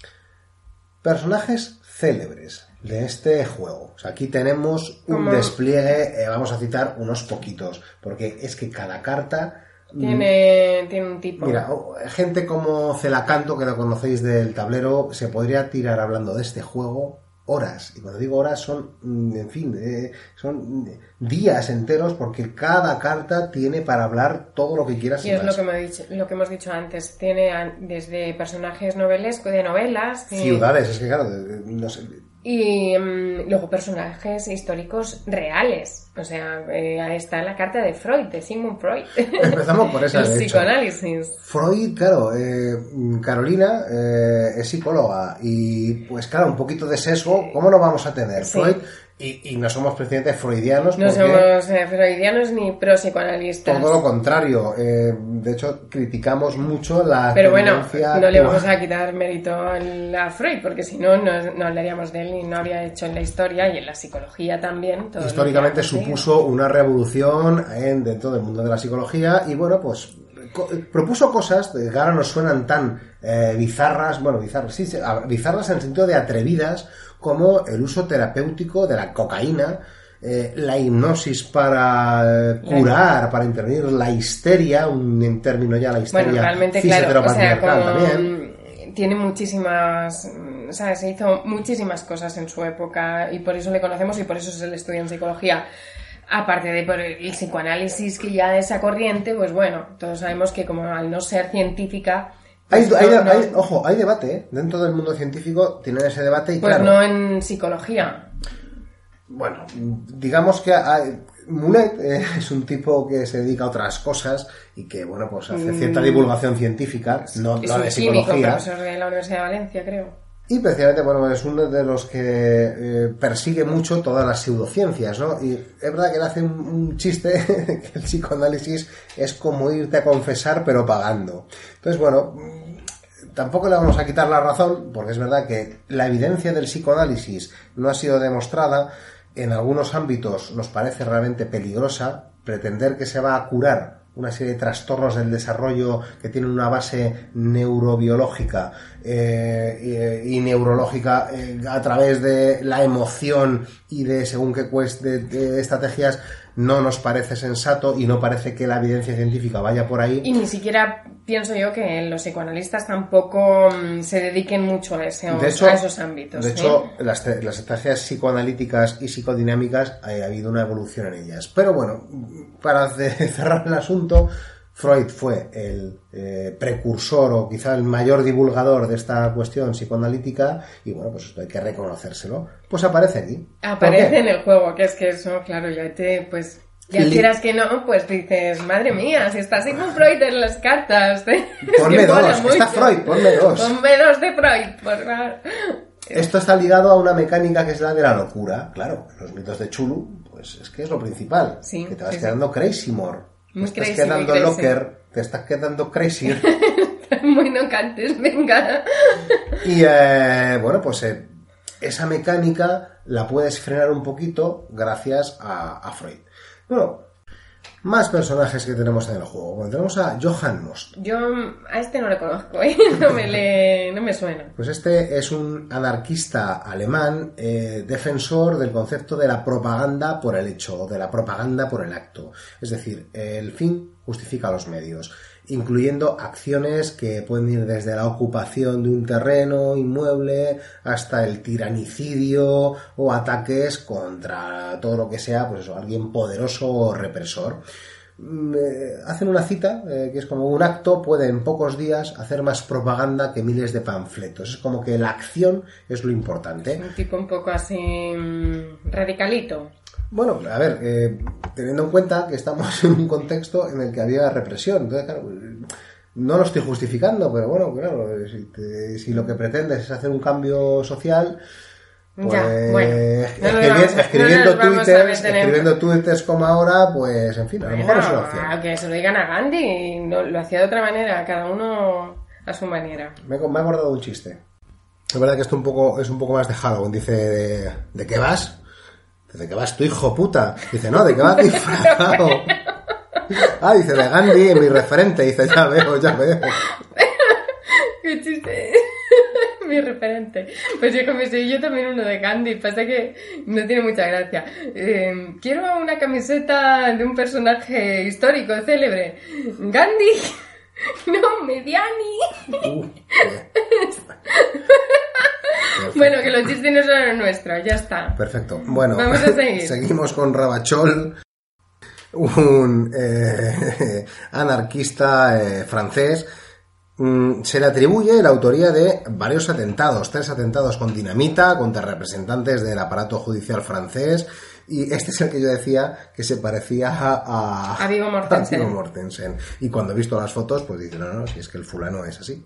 Personajes célebres de este juego. O sea, aquí tenemos un despliegue, vamos a citar unos poquitos, porque es que cada carta tiene un tipo. Mira, gente como Celacanto, que lo conocéis del tablero, se podría tirar hablando de este juego horas. Y cuando digo horas son, en fin, son días enteros, porque cada carta tiene para hablar todo lo que quieras. Y es lo que hemos dicho antes. Tiene desde personajes novelescos, de novelas. Ciudades, es que claro, no sé. Y luego personajes históricos reales. O sea, ahí está la carta de Freud, de Sigmund Freud. Empezamos por esa, el de hecho. Psicoanálisis. Freud, claro, Carolina es psicóloga y pues claro, un poquito de sesgo, ¿cómo lo vamos a tener? Sí. Freud, y no somos precisamente freudianos. No somos freudianos ni pro-psicoanalistas. Todo lo contrario. De hecho, criticamos mucho la Pero bueno, no le vamos a quitar mérito a Freud, porque si no, no hablaríamos de él y no habría hecho en la historia y en la psicología también. Todo históricamente supuso una revolución dentro del mundo de la psicología y bueno, pues propuso cosas que ahora nos suenan tan bizarras en el sentido de atrevidas, como el uso terapéutico de la cocaína, la hipnosis para curar, para intervenir la histeria, un término ya, la histeria. Bueno, realmente, claro, o sea, también tiene muchísimas, o sea, se hizo muchísimas cosas en su época y por eso le conocemos y por eso se le estudia en psicología. Aparte de por el psicoanálisis, que ya de esa corriente, pues bueno, todos sabemos que como al no ser científica... Ojo, hay debate, dentro del mundo científico tienen ese debate y pues claro... no en psicología. Bueno, digamos que Mulet es un tipo que se dedica a otras cosas y que, bueno, pues hace cierta divulgación científica, no de psicología. Es un químico, profesor de la Universidad de Valencia, creo. Y precisamente, bueno, es uno de los que persigue mucho todas las pseudociencias, ¿no? Y es verdad que él hace un chiste que el psicoanálisis es como irte a confesar pero pagando. Entonces, bueno, tampoco le vamos a quitar la razón, porque es verdad que la evidencia del psicoanálisis no ha sido demostrada. En algunos ámbitos nos parece realmente peligrosa pretender que se va a curar una serie de trastornos del desarrollo que tienen una base neurobiológica y neurológica a través de la emoción y de según qué de estrategias. No nos parece sensato y no parece que la evidencia científica vaya por ahí. Y ni siquiera pienso yo que los psicoanalistas tampoco se dediquen mucho a esos ámbitos. De hecho, las estrategias psicoanalíticas y psicodinámicas ha habido una evolución en ellas. Pero bueno, para cerrar el asunto, Freud fue el precursor o quizá el mayor divulgador de esta cuestión psicoanalítica y bueno, pues esto hay que reconocérselo. Pues aparece aquí. Aparece en el juego, que es que eso, claro, ya quieras que no, pues dices, madre mía, si está Sigmund Freud en las cartas. Ponme dos, está Freud, ponme dos. Ponme dos de Freud, por favor. Esto está ligado a una mecánica que es la de la locura. Claro, los mitos de Chulu, pues es que es lo principal. Sí, que te vas quedando crazy more. Te estás quedando locker, te estás quedando crazy. Muy no cantes, venga. Y bueno, pues esa mecánica la puedes frenar un poquito gracias a Freud. Bueno, más personajes que tenemos en el juego. Bueno, tenemos a Johann Most. Yo a este no le conozco, no me suena. Pues este es un anarquista alemán, defensor del concepto de la propaganda por el hecho, o de la propaganda por el acto. Es decir, el fin justifica los medios. incluyendo acciones que pueden ir desde la ocupación de un terreno inmueble hasta el tiranicidio o ataques contra todo lo que sea, pues eso, alguien poderoso o represor. Hacen una cita, que es como un acto puede en pocos días hacer más propaganda que miles de panfletos. Es como que la acción es lo importante. Un tipo un poco así radicalito. Bueno, a ver, teniendo en cuenta que estamos en un contexto en el que había represión, entonces claro, no lo estoy justificando, pero bueno, claro, si lo que pretendes es hacer un cambio social, pues ya, bueno, escribiendo twitters como ahora, pues en fin, a lo mejor es una opción. Que se lo digan a Gandhi, no, lo hacía de otra manera, cada uno a su manera. Me he acordado de un chiste. Es verdad que esto es un poco más de Halloween. Dice, ¿de qué vas? ¿De qué vas tu hijo puta? Dice, no, ¿de qué vas disfrazado? Ah, dice, de Gandhi, mi referente. Dice, ya veo. Qué chiste. Mi referente. Pues yo como soy yo también uno de Gandhi. Pasa que no tiene mucha gracia. Quiero una camiseta de un personaje histórico, célebre. Gandhi. No, Mediani. Bueno, que los chistes no son nuestros, ya está. Perfecto. Bueno, vamos a seguir. Seguimos con Ravachol, un anarquista francés. Se le atribuye la autoría de varios atentados, 3 atentados con dinamita contra representantes del aparato judicial francés, y este es el que yo decía que se parecía a Viggo Mortensen. Y cuando he visto las fotos, pues dice, no, si es que el fulano es así.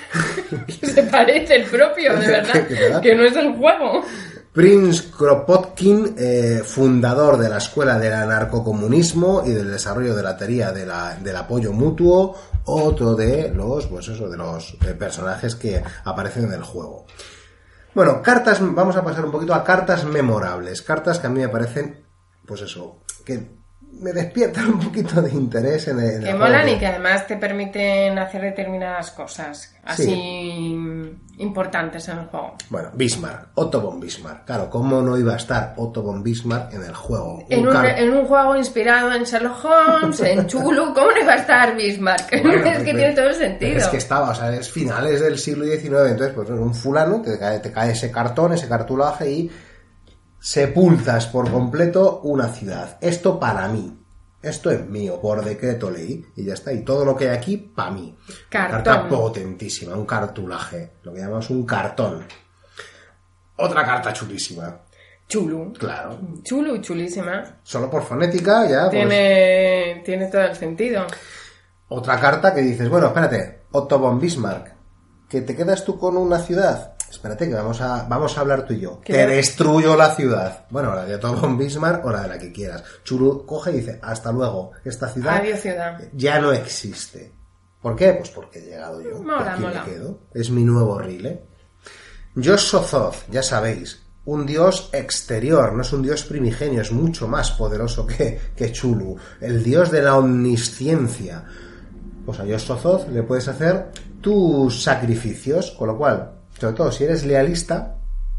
Se parece el propio, de verdad, que no es el juego. Prince Kropotkin, fundador de la Escuela del Anarcocomunismo y del desarrollo de la teoría del apoyo mutuo, otro de los personajes que aparecen en el juego. Bueno, cartas, vamos a pasar un poquito a cartas memorables, cartas que a mí me parecen, pues eso, que me despiertan un poquito de interés en el que molan y que además te permiten hacer determinadas cosas así importantes en el juego. Bueno, Bismarck, Otto von Bismarck. Claro, ¿cómo no iba a estar Otto von Bismarck en el juego? En un juego inspirado en Sherlock Holmes, en Chulu, ¿cómo no iba a estar Bismarck? Bueno, es que tiene todo el sentido. Es que estaba, o sea, es finales del siglo XIX, entonces pues un fulano, te cae ese cartón, ese cartulaje y sepultas por completo una ciudad. Esto para mí. Esto es mío, por decreto ley, y ya está. Y todo lo que hay aquí, para mí. Cartón. Una carta potentísima, un cartulaje. Lo que llamamos un cartón. Otra carta chulísima. Chulu. Claro. Chulísima. Solo por fonética, ya. Tiene todo el sentido. Otra carta que dices, bueno, espérate, Otto von Bismarck, ¿que te quedas tú con una ciudad? Espérate que vamos a hablar tú y yo. Te destruyo la ciudad. Bueno, la de Otto von Bismarck o la de la que quieras. Chulu coge y dice, hasta luego, esta ciudad, adiós, ciudad, ya no existe. ¿Por qué? Pues porque he llegado yo. Mola. Me quedo. Es mi nuevo Rile. Yog-Sothoth, ya sabéis, un dios exterior, no es un dios primigenio, es mucho más poderoso que Chulu. El dios de la omnisciencia. Pues a Yog-Sothoth le puedes hacer tus sacrificios, con lo cual, sobre todo si eres lealista,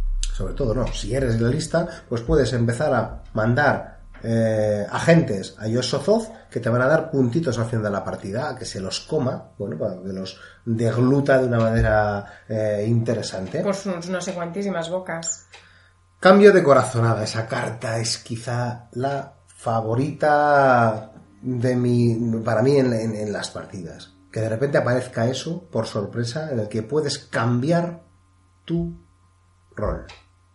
si eres lealista, pues puedes empezar a mandar agentes a Yog-Sothoth que te van a dar puntitos al final de la partida, a que se los coma, bueno, para que los degluta de una manera interesante. Por sus no sé cuantísimas bocas. Cambio de corazonada, esa carta es quizá la favorita para mí en las partidas. Que de repente aparezca eso, por sorpresa, en el que puedes cambiar tu rol.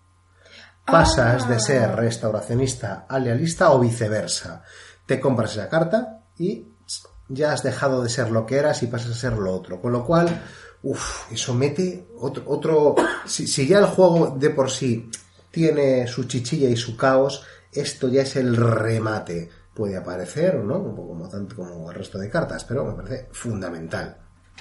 Pasas de ser restauracionista a lealista o viceversa. Te compras esa carta y ya has dejado de ser lo que eras y pasas a ser lo otro. Con lo cual, eso mete otro... Si ya el juego de por sí tiene su chichilla y su caos, esto ya es el remate. Puede aparecer o no, un poco como tanto como el resto de cartas, pero me parece fundamental.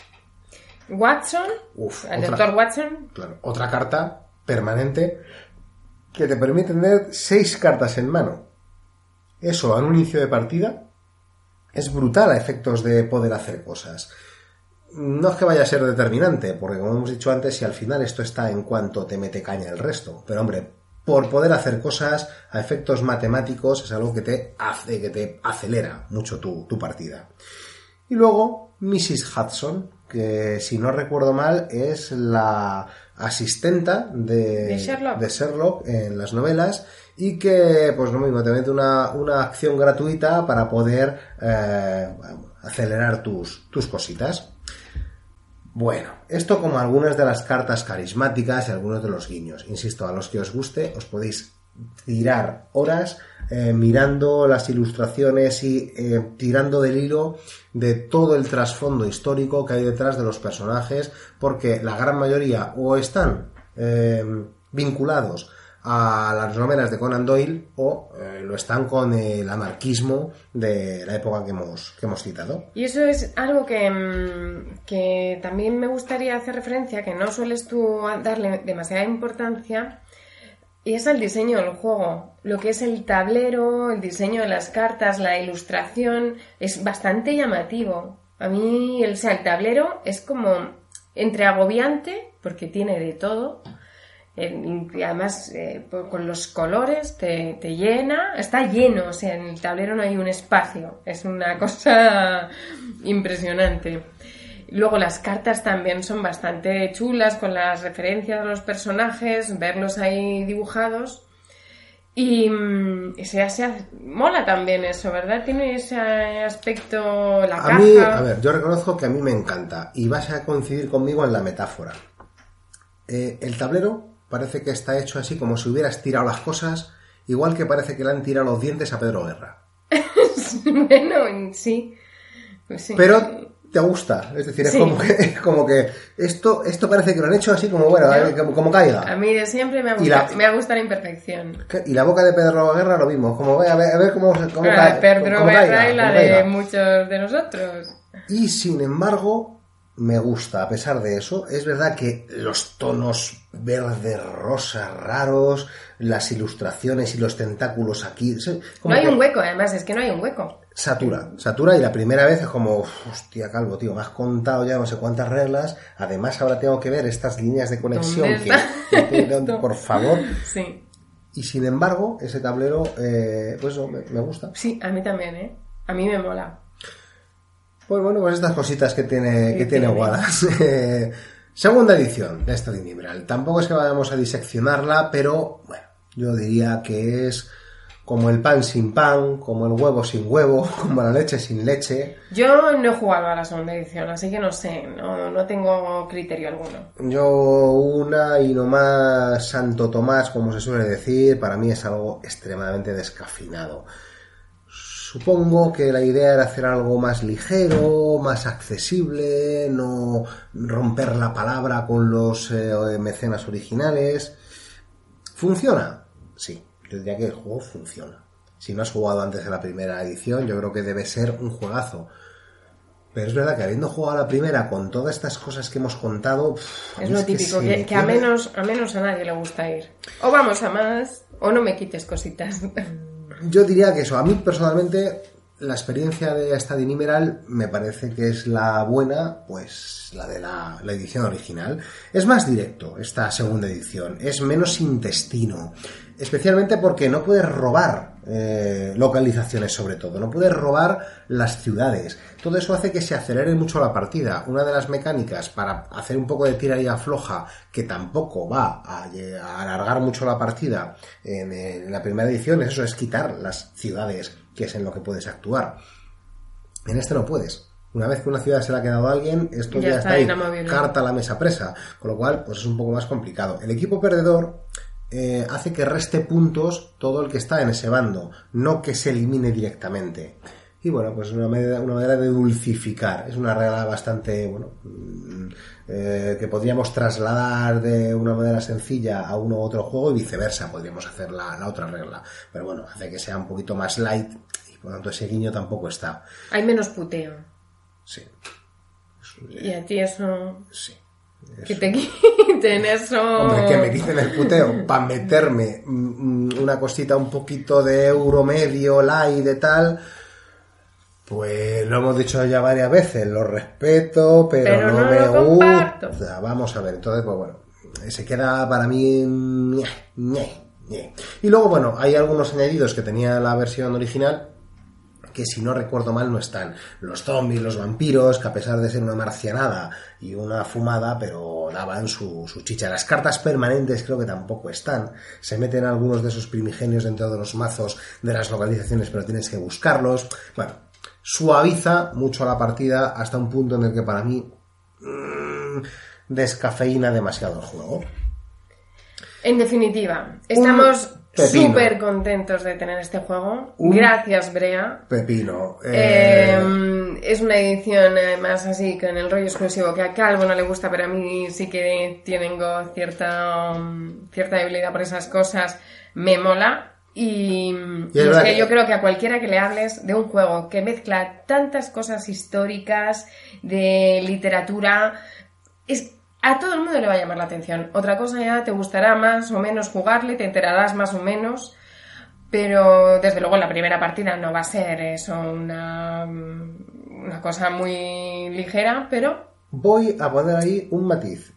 Watson, doctor Watson. Claro, otra carta permanente que te permite tener 6 cartas en mano. Eso a un inicio de partida es brutal a efectos de poder hacer cosas. No es que vaya a ser determinante, porque como hemos dicho antes, si al final esto está en cuanto te mete caña el resto. Pero hombre, por poder hacer cosas a efectos matemáticos es algo que te acelera mucho tu partida. Y luego Mrs. Hudson, que si no recuerdo mal es la asistenta de Sherlock en las novelas, y que pues lo mismo te mete una acción gratuita para poder acelerar tus cositas. Bueno, esto como algunas de las cartas carismáticas y algunos de los guiños. Insisto, a los que os guste os podéis tirar horas mirando las ilustraciones y tirando del hilo de todo el trasfondo histórico que hay detrás de los personajes, porque la gran mayoría o están vinculados a las novelas de Conan Doyle o lo están con el anarquismo de la época que hemos citado. Y eso es algo que también me gustaría hacer referencia, que no sueles tú darle demasiada importancia, y es el diseño del juego. Lo que es el tablero, el diseño de las cartas, la ilustración, es bastante llamativo. A mí, el tablero es como entre agobiante, porque tiene de todo, y además con los colores te llena, está lleno, o sea, en el tablero no hay un espacio, es una cosa impresionante. Luego las cartas también son bastante chulas, con las referencias a los personajes, verlos ahí dibujados, y mola también eso, ¿verdad? Tiene ese aspecto, la caja. Mí, a ver, yo reconozco que a mí me encanta, y vas a coincidir conmigo en la metáfora. El tablero parece que está hecho así como si hubieras tirado las cosas, igual que parece que le han tirado los dientes a Pedro Guerra. Bueno, sí. Pues sí. Pero te gusta, es decir, sí. es como que esto parece que lo han hecho así como, bueno, como caiga. A mí de siempre me ha gustado la imperfección. Y la boca de Pedro Guerra lo mismo, como a ver cómo cae. Pedro Guerra y la de muchos de nosotros. Y sin embargo, me gusta, a pesar de eso. Es verdad que los tonos verde, rosa, raros, las ilustraciones y los tentáculos aquí... No hay un hueco, además, es que no hay un hueco. Satura, y la primera vez es como, hostia, Calvo, tío, me has contado ya no sé cuántas reglas, además ahora tengo que ver estas líneas de conexión por favor. Sí. Y sin embargo, ese tablero, pues me gusta. Sí, a mí también, a mí me mola. Pues bueno, pues estas cositas que tiene Wallace. Segunda edición de esta Dinimbral. Tampoco es que vayamos a diseccionarla, pero bueno, yo diría que es como el pan sin pan, como el huevo sin huevo, como la leche sin leche. Yo no he jugado a la segunda edición, así que no sé, no tengo criterio alguno. Yo una y no más Santo Tomás, como se suele decir, para mí es algo extremadamente descafeinado. Supongo que la idea era hacer algo más ligero, más accesible, no romper la palabra con los mecenas originales. ¿Funciona? Sí, yo diría que el juego funciona. Si no has jugado antes de la primera edición, yo creo que debe ser un juegazo. Pero es verdad que habiendo jugado la primera con todas estas cosas que hemos contado... Es lo típico, que a menos a nadie le gusta ir. O vamos a más, o no me quites cositas. Yo diría que eso, a mí personalmente la experiencia de esta Dinimeral me parece que es la buena, pues la de la edición original. Es más directo esta segunda edición, es menos intestino, especialmente porque no puedes robar localizaciones, sobre todo, no puedes robar las ciudades. Todo eso hace que se acelere mucho la partida. Una de las mecánicas para hacer un poco de tira y afloja, que tampoco va a alargar mucho la partida en la primera edición, es eso, es quitar las ciudades, que es en lo que puedes actuar. En este no puedes. Una vez que una ciudad se la ha quedado a alguien, esto ya está ahí, carta a la mesa presa, con lo cual pues es un poco más complicado. El equipo perdedor hace que reste puntos todo el que está en ese bando, no que se elimine directamente. Y bueno, pues una manera de dulcificar. Es una regla bastante, que podríamos trasladar de una manera sencilla a uno u otro juego y viceversa, podríamos hacer la otra regla. Pero bueno, hace que sea un poquito más light y por lo tanto ese guiño tampoco está. Hay menos puteo. Sí. ¿Y a ti eso? Sí. Que te quiten eso. Hombre, que me quiten el puteo para meterme una cosita un poquito de euro medio, light, de tal. Pues lo hemos dicho ya varias veces, lo respeto, pero no me gusta. O sea, vamos a ver, entonces, pues bueno, se queda para mí... Y luego, bueno, hay algunos añadidos que tenía la versión original que si no recuerdo mal no están. Los zombies, los vampiros, que a pesar de ser una marcianada y una fumada, pero daban su chicha. Las cartas permanentes creo que tampoco están. Se meten algunos de esos primigenios dentro de los mazos de las localizaciones, pero tienes que buscarlos. Bueno, suaviza mucho la partida hasta un punto en el que para mí descafeína demasiado el juego. En definitiva, estamos súper contentos de tener este juego. Gracias, Brea. Pepino. Es una edición, además, así, con el rollo exclusivo, que a Calvo no le gusta, pero a mí sí que tengo cierta debilidad por esas cosas. Me mola. Y es que yo creo que a cualquiera que le hables de un juego que mezcla tantas cosas históricas, de literatura, a todo el mundo le va a llamar la atención. Otra cosa ya te gustará más o menos jugarle, te enterarás más o menos, pero desde luego en la primera partida no va a ser eso una cosa muy ligera, pero... Voy a poner ahí un matiz.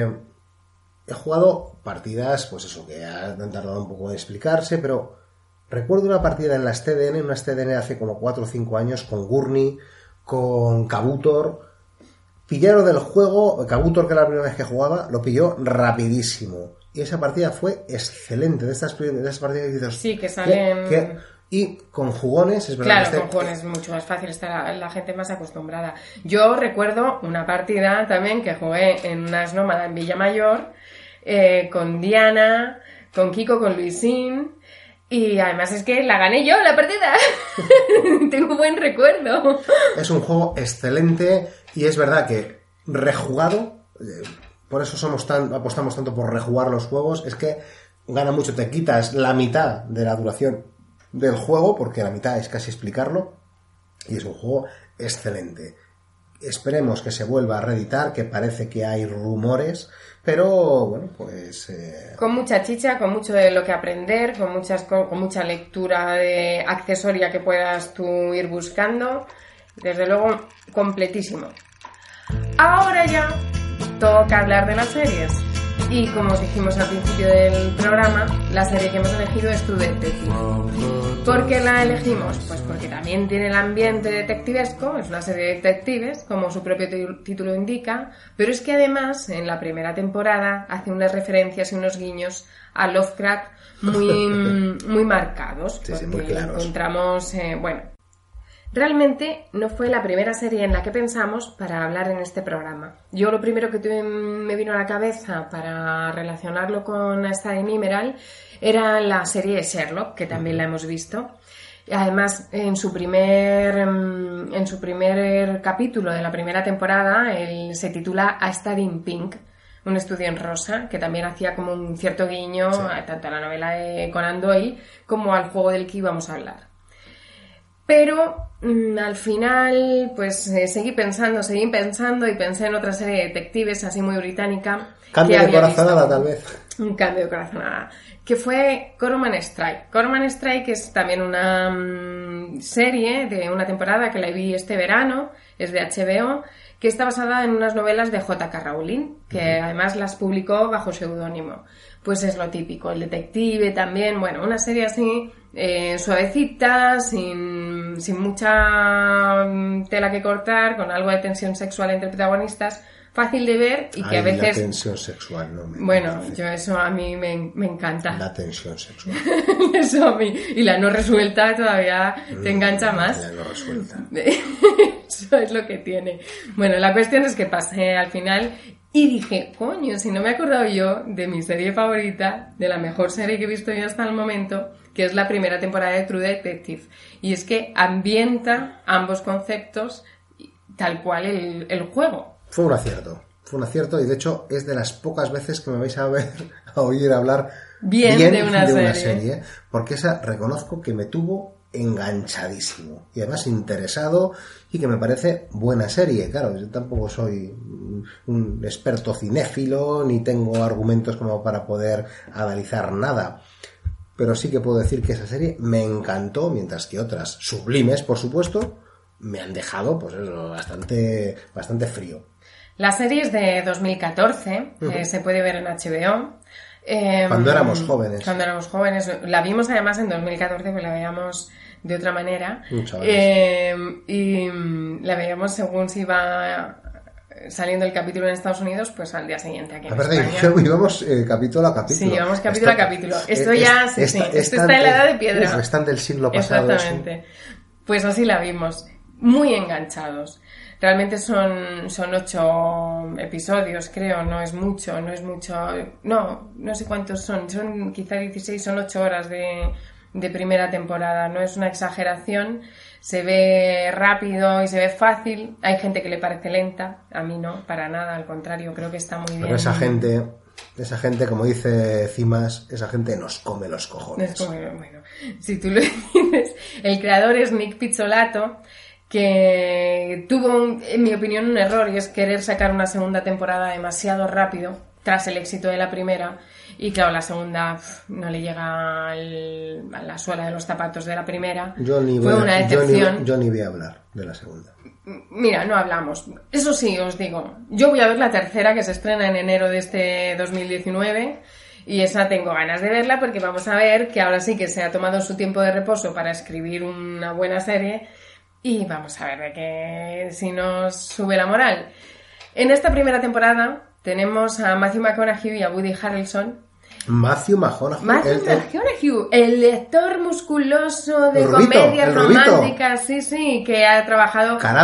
He jugado partidas, pues eso, que han tardado un poco en explicarse, pero recuerdo una partida en las TDN, unas TDN hace como 4 o 5 años, con Gurney, con Kabutor. Pillaron del juego, Kabutor, que era la primera vez que jugaba, lo pilló rapidísimo. Y esa partida fue excelente, de esas partidas que dices... Sí, que salen... Y con jugones, es verdad. Claro, con jugones es mucho más fácil, está la gente más acostumbrada. Yo recuerdo una partida también que jugué en una Snómada en Villamayor, con Diana, con Kiko, con Luisín, y además es que la gané yo la partida. Tengo un buen recuerdo. Es un juego excelente y es verdad que rejugado, por eso apostamos tanto por rejugar los juegos, es que gana mucho, te quitas la mitad de la duración del juego, porque la mitad es casi explicarlo, y es un juego excelente. Esperemos que se vuelva a reeditar, que parece que hay rumores, pero bueno, pues... Con mucha chicha, con mucho de lo que aprender, con mucha lectura de accesoria que puedas tú ir buscando. Desde luego, completísimo. Ahora ya toca hablar de las series. Y como os dijimos al principio del programa, la serie que hemos elegido es True Detective. ¿Por qué la elegimos? Pues porque también tiene el ambiente detectivesco, es una serie de detectives, como su propio título indica, pero es que además en la primera temporada hace unas referencias y unos guiños a Lovecraft muy marcados. Sí, muy claros. Encontramos, realmente no fue la primera serie en la que pensamos para hablar en este programa. Yo lo primero que me vino a la cabeza para relacionarlo con Study Mineral era la serie de Sherlock, que también la hemos visto. Además, en su primer capítulo de la primera temporada, se titula A Study in Pink, un estudio en rosa, que también hacía como un cierto guiño tanto a la novela de Conan Doyle como al juego del que íbamos a hablar. Pero al final, pues seguí pensando y pensé en otra serie de detectives así muy británica. Cambio de corazonada, tal vez. Un cambio de corazonada. Que fue Cormoran Strike. Cormoran Strike es también una serie de una temporada que la vi este verano, es de HBO, que está basada en unas novelas de J.K. Rowling, que además las publicó bajo seudónimo. Pues es lo típico, el detective también, bueno, una serie así suavecita, sin mucha tela que cortar, con algo de tensión sexual entre protagonistas, fácil de ver y que a veces... La tensión sexual, no me Bueno, parece. yo eso a mí me encanta. La tensión sexual. Eso a mí. Y la no resuelta todavía te engancha más. La no resuelta. Eso es lo que tiene. Bueno, la cuestión es que pasé al final y dije, coño, si no me he acordado yo de mi serie favorita, de la mejor serie que he visto yo hasta el momento, que es la primera temporada de True Detective. Y es que ambienta ambos conceptos tal cual el juego. Fue un acierto y de hecho es de las pocas veces que me vais a oír hablar bien de una serie, porque esa reconozco que me tuvo enganchadísimo y además interesado y que me parece buena serie. Claro, yo tampoco soy un experto cinéfilo ni tengo argumentos como para poder analizar nada, pero sí que puedo decir que esa serie me encantó, mientras que otras sublimes, por supuesto, me han dejado pues eso, bastante frío. La serie es de 2014, se puede ver en HBO. Cuando éramos jóvenes. La vimos además en 2014, pues la veíamos de otra manera. Y la veíamos según se iba saliendo el capítulo en Estados Unidos, pues al día siguiente aquí en España. Íbamos capítulo a capítulo. Sí, íbamos capítulo a capítulo. Esto ya, esto está en la edad de piedra. Están del siglo pasado. Exactamente. Pues así la vimos. Muy enganchados. Realmente son 8 episodios, creo, no es mucho, no sé cuántos son quizá 16, son 8 horas de primera temporada, no es una exageración, se ve rápido y se ve fácil, hay gente que le parece lenta, a mí no, para nada, al contrario, creo que está muy bien. Pero esa gente, como dice Cimas, esa gente nos come los cojones. Bueno, si tú lo dices, el creador es Nick Pizzolatto, que tuvo, en mi opinión, un error, y es querer sacar una segunda temporada demasiado rápido tras el éxito de la primera, y claro, la segunda no le llega a la suela de los zapatos de la primera. Fue una decepción. Yo ni voy a hablar de la segunda. Mira, no hablamos. Eso sí, os digo, yo voy a ver la tercera, que se estrena en enero de este 2019, y esa tengo ganas de verla porque vamos a ver que ahora sí que se ha tomado su tiempo de reposo para escribir una buena serie. Y vamos a ver de que si nos sube la moral. En esta primera temporada tenemos a Matthew McConaughey y a Woody Harrelson. Matthew McConaughey, el lector musculoso de comedias románticas, sí, que ha trabajado con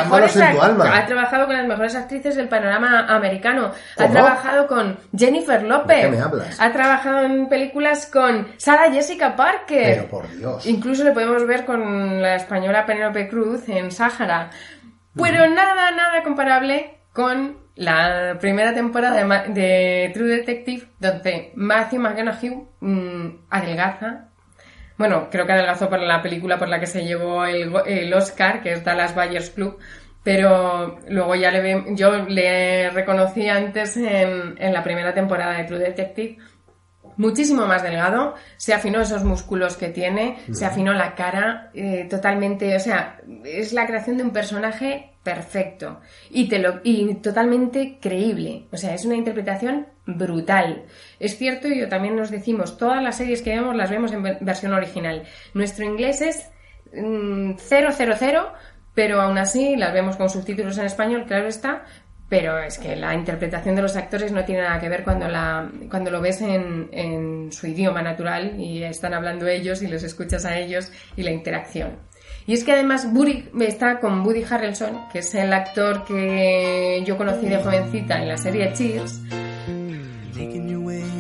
las mejores actrices del panorama americano. ¿Cómo? Ha trabajado con Jennifer López. ¿De qué me hablas? Ha trabajado en películas con Sarah Jessica Parker. Pero por Dios. Incluso le podemos ver con la española Penélope Cruz en Sáhara. Pero nada comparable con la primera temporada de True Detective, donde Matthew McConaughey adelgaza. Bueno, creo que adelgazó por la película por la que se llevó el Oscar, que es Dallas Buyers Club, pero luego ya yo le reconocí antes en la primera temporada de True Detective, muchísimo más delgado, se afinó esos músculos que tiene, se afinó la cara, totalmente, o sea, es la creación de un personaje perfecto y totalmente creíble, o sea, es una interpretación brutal. Es cierto, y también nos decimos, todas las series que vemos las vemos en versión original. Nuestro inglés es 000, pero aún así las vemos con subtítulos en español, claro está. Pero es que la interpretación de los actores no tiene nada que ver cuando lo ves en su idioma natural y están hablando ellos y los escuchas a ellos y la interacción. Y es que además está con Woody Harrelson, que es el actor que yo conocí de jovencita en la serie Cheers. Taking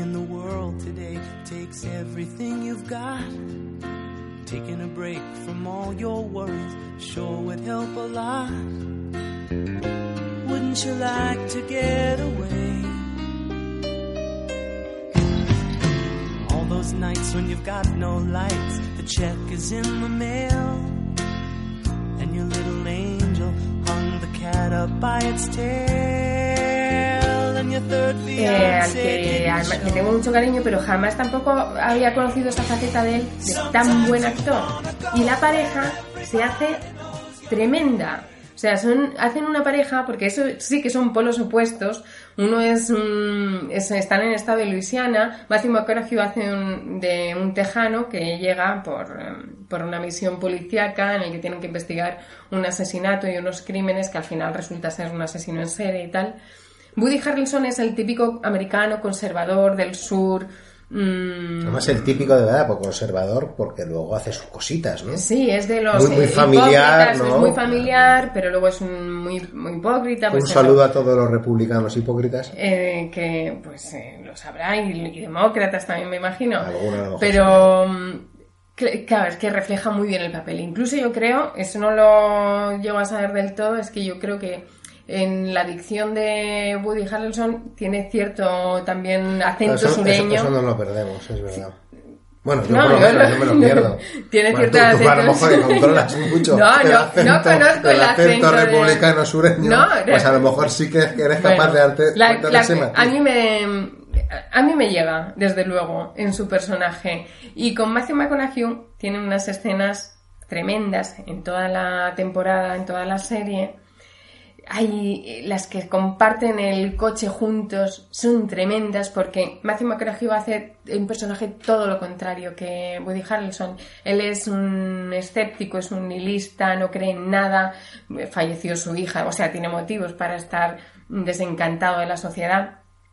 a break from all your worries sure would help a lot. Wouldn't you like to get away? All those nights when you've got no lights, the check is in the mail, and your little angel hung the cat up by its tail, and your third fiancé que tengo mucho cariño, pero jamás tampoco había conocido esa faceta de él, de tan buen actor. Y la pareja se hace tremenda. O sea, hacen una pareja, porque eso sí que son polos opuestos. Uno están en el estado de Luisiana. Matthew McConaughey hace de un tejano que llega por una misión policíaca en el que tienen que investigar un asesinato y unos crímenes que al final resulta ser un asesino en serie y tal. Woody Harrelson es el típico americano conservador del sur. Además el típico de verdad, conservador, porque luego hace sus cositas, ¿no? Sí, es de los muy familiar, ¿no? Es muy familiar, pero luego es muy hipócrita. Un saludo a todos los republicanos hipócritas. Que pues lo sabrá, y demócratas también, me imagino. Pero claro, es que refleja muy bien el papel. Incluso yo creo, eso no lo llego a saber del todo, es que yo creo que en la dicción de Woody Harrelson tiene cierto también acento sureño. Eso no lo perdemos, es verdad. Bueno, yo por lo menos no me lo pierdo. Tiene cierto acento. Tú a lo mejor controlas mucho no conozco el acento republicano sureño. No, pues a lo mejor sí que eres capaz de darte a mí me llega, desde luego, en su personaje. Y con Matthew McConaughey tiene unas escenas tremendas en toda la temporada, en toda la serie. hay las que comparten el coche juntos, son tremendas porque Matthew McConaughey hace un personaje todo lo contrario que Woody Harrelson. Él es un escéptico, es un nihilista, no cree en nada, falleció su hija, o sea, tiene motivos para estar desencantado de la sociedad.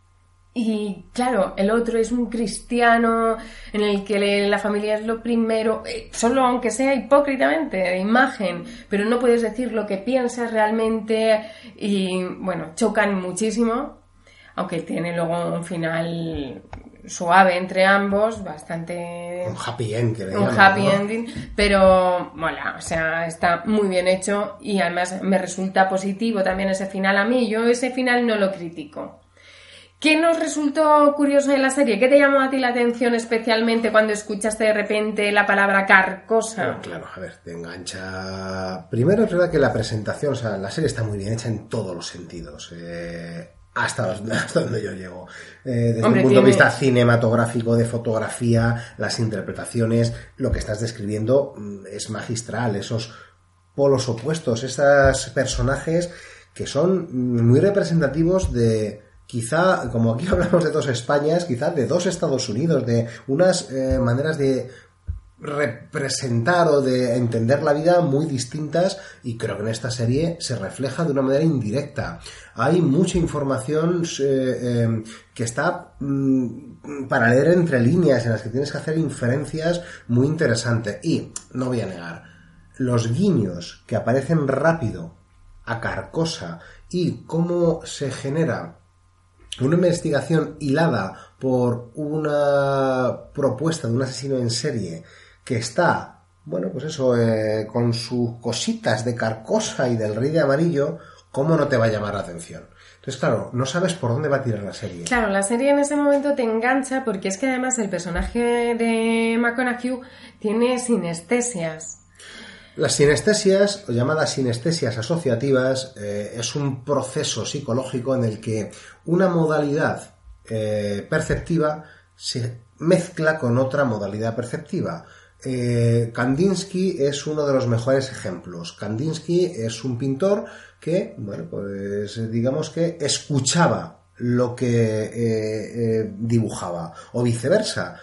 Y claro, el otro es un cristiano en el que la familia es lo primero, solo aunque sea hipócritamente, de imagen, pero no puedes decir lo que piensas realmente y bueno, chocan muchísimo, aunque tiene luego un final suave entre ambos, bastante... Un happy end, que le un llaman, happy ¿no? ending, pero mola, o sea, está muy bien hecho y además me resulta positivo también ese final a mí. Yo ese final no lo critico. ¿Qué nos resultó curioso de la serie? ¿Qué te llamó a ti la atención especialmente cuando escuchaste de repente la palabra carcosa? Claro, a ver, te engancha. Primero es verdad que la presentación, o sea, la serie está muy bien hecha en todos los sentidos. Hasta donde yo llego. Desde Hombre, un punto de tiene- vista cinematográfico, de fotografía, las interpretaciones, lo que estás describiendo es magistral. Esos polos opuestos, esos personajes que son muy representativos de, quizá, como aquí hablamos de dos Españas, quizá de dos Estados Unidos, de unas maneras de representar o de entender la vida muy distintas, y creo que en esta serie se refleja de una manera indirecta. Hay mucha información que está para leer entre líneas, en las que tienes que hacer inferencias muy interesantes. Y no voy a negar, los guiños que aparecen rápido a Carcosa y cómo se genera una investigación hilada por una propuesta de un asesino en serie que está, bueno, pues eso, con sus cositas de Carcosa y del Rey de Amarillo, ¿cómo no te va a llamar la atención? Entonces, claro, no sabes por dónde va a tirar la serie. Claro, la serie en ese momento te engancha porque es que además el personaje de McConaughey tiene sinestesias. Las sinestesias, o llamadas sinestesias asociativas, es un proceso psicológico en el que una modalidad perceptiva se mezcla con otra modalidad perceptiva. Kandinsky es uno de los mejores ejemplos. Kandinsky es un pintor que, bueno, pues digamos que escuchaba lo que dibujaba, o viceversa.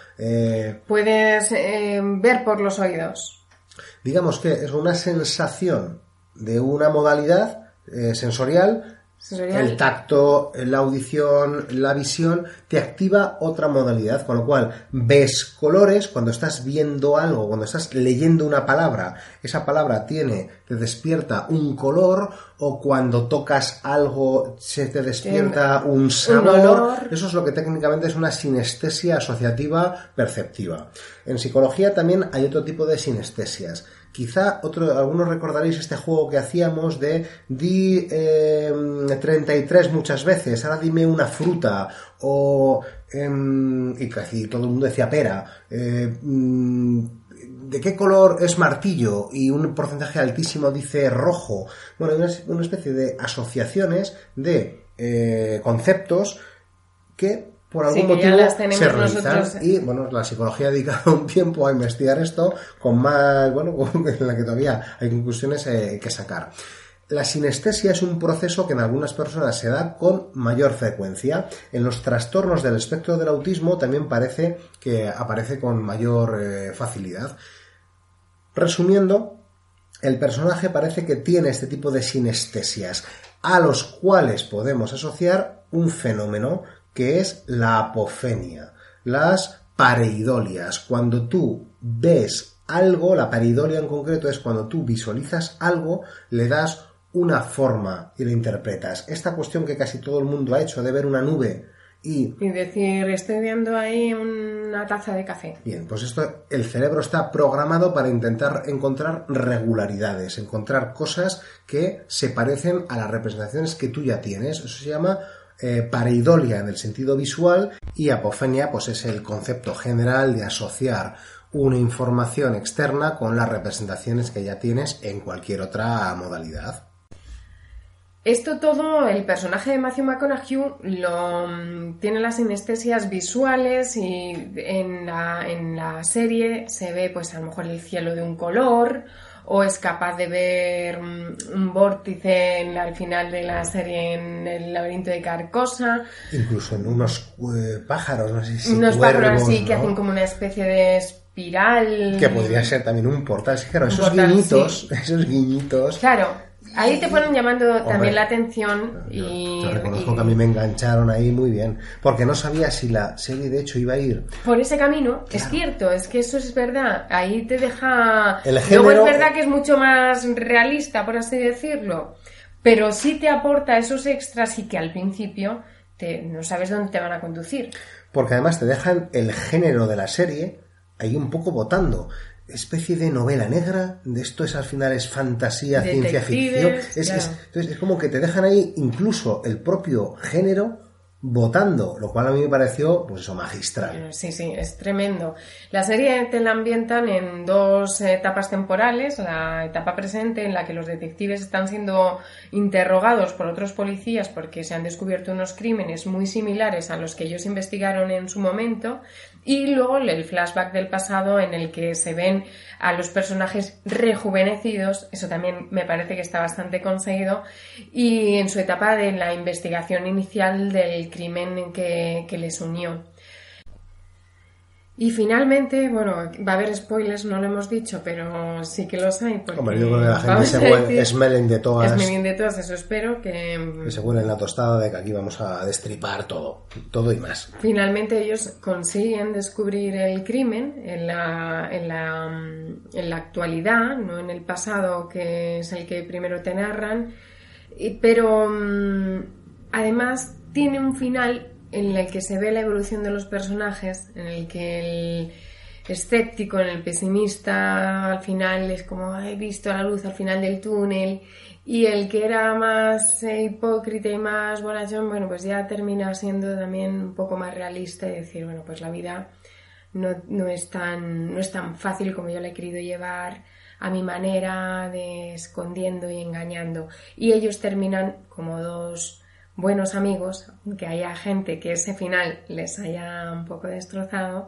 Puedes ver por los oídos. Digamos que es una sensación de una modalidad sensorial. El tacto, la audición, la visión, te activa otra modalidad, con lo cual ves colores cuando estás viendo algo, cuando estás leyendo una palabra, esa palabra te despierta un color, o cuando tocas algo se te despierta un sabor. Un olor. Eso es lo que técnicamente es una sinestesia asociativa perceptiva. En psicología también hay otro tipo de sinestesias. Quizá algunos recordaréis este juego que hacíamos de di 33 muchas veces, ahora dime una fruta, y casi todo el mundo decía pera. ¿De qué color es martillo? Y un porcentaje altísimo dice rojo. Bueno, una especie de asociaciones de conceptos que por algún motivo se realizan. nosotros. Y bueno, la psicología ha dedicado un tiempo a investigar esto con más, bueno, en la que todavía hay conclusiones que sacar. La sinestesia es un proceso que en algunas personas se da con mayor frecuencia. En los trastornos del espectro del autismo también parece que aparece con mayor facilidad. Resumiendo, el personaje parece que tiene este tipo de sinestesias, a los cuales podemos asociar un fenómeno que es la apofenia, las pareidolias. Cuando tú ves algo, la pareidolia en concreto es cuando tú visualizas algo, le das una forma y lo interpretas. Esta cuestión que casi todo el mundo ha hecho de ver una nube y decir, estoy viendo ahí una taza de café. Bien, pues esto, el cerebro está programado para intentar encontrar regularidades, encontrar cosas que se parecen a las representaciones que tú ya tienes. Eso se llama pareidolia en el sentido visual, y apofenia pues es el concepto general de asociar una información externa con las representaciones que ya tienes en cualquier otra modalidad. Esto todo, el personaje de Matthew McConaughey tiene las sinestesias visuales, y en la serie se ve pues a lo mejor el cielo de un color, o es capaz de ver un vórtice al final de la serie en el laberinto de Carcosa. Incluso en unos pájaros, no sé si unos cuervos, pájaros así, ¿no? que hacen como una especie de espiral. Que podría ser también un portal. Sí, claro, esos guiñitos. Claro. Ahí te ponen llamando también Hombre, la atención y... Te reconozco que a mí me engancharon ahí muy bien, porque no sabía si la serie de hecho iba a ir por ese camino. Claro. Es cierto, es que eso es verdad. Ahí te deja... El género... Luego es verdad que es mucho más realista, por así decirlo, pero sí te aporta esos extras y que al principio no sabes dónde te van a conducir. Porque además te dejan el género de la serie ahí un poco votando. Especie de novela negra, de esto es al final es fantasía, ciencia ficción. Entonces es como que te dejan ahí incluso el propio género votando, lo cual a mí me pareció, pues eso, magistral. Sí, es tremendo. La serie te la ambientan en 2 etapas temporales, la etapa presente en la que los detectives están siendo interrogados por otros policías porque se han descubierto unos crímenes muy similares a los que ellos investigaron en su momento, y luego el flashback del pasado en el que se ven a los personajes rejuvenecidos, eso también me parece que está bastante conseguido, y en su etapa de la investigación inicial del crimen que les unió. Y finalmente, bueno, va a haber spoilers, no lo hemos dicho, pero sí que los hay. Hombre, yo creo que la gente se huelen de todas. Eso espero que se huelen la tostada de que aquí vamos a destripar todo y más. Finalmente ellos consiguen descubrir el crimen en la actualidad, no en el pasado, que es el que primero te narran, pero además tiene un final en el que se ve la evolución de los personajes, en el que el escéptico, en el pesimista, al final es como he visto la luz al final del túnel, y el que era más hipócrita y más bonachón, bueno, pues ya termina siendo también un poco más realista y decir, bueno, pues la vida no es tan fácil como yo la he querido llevar a mi manera, de escondiendo y engañando. Y ellos terminan como 2 buenos amigos, aunque haya gente que ese final les haya un poco destrozado,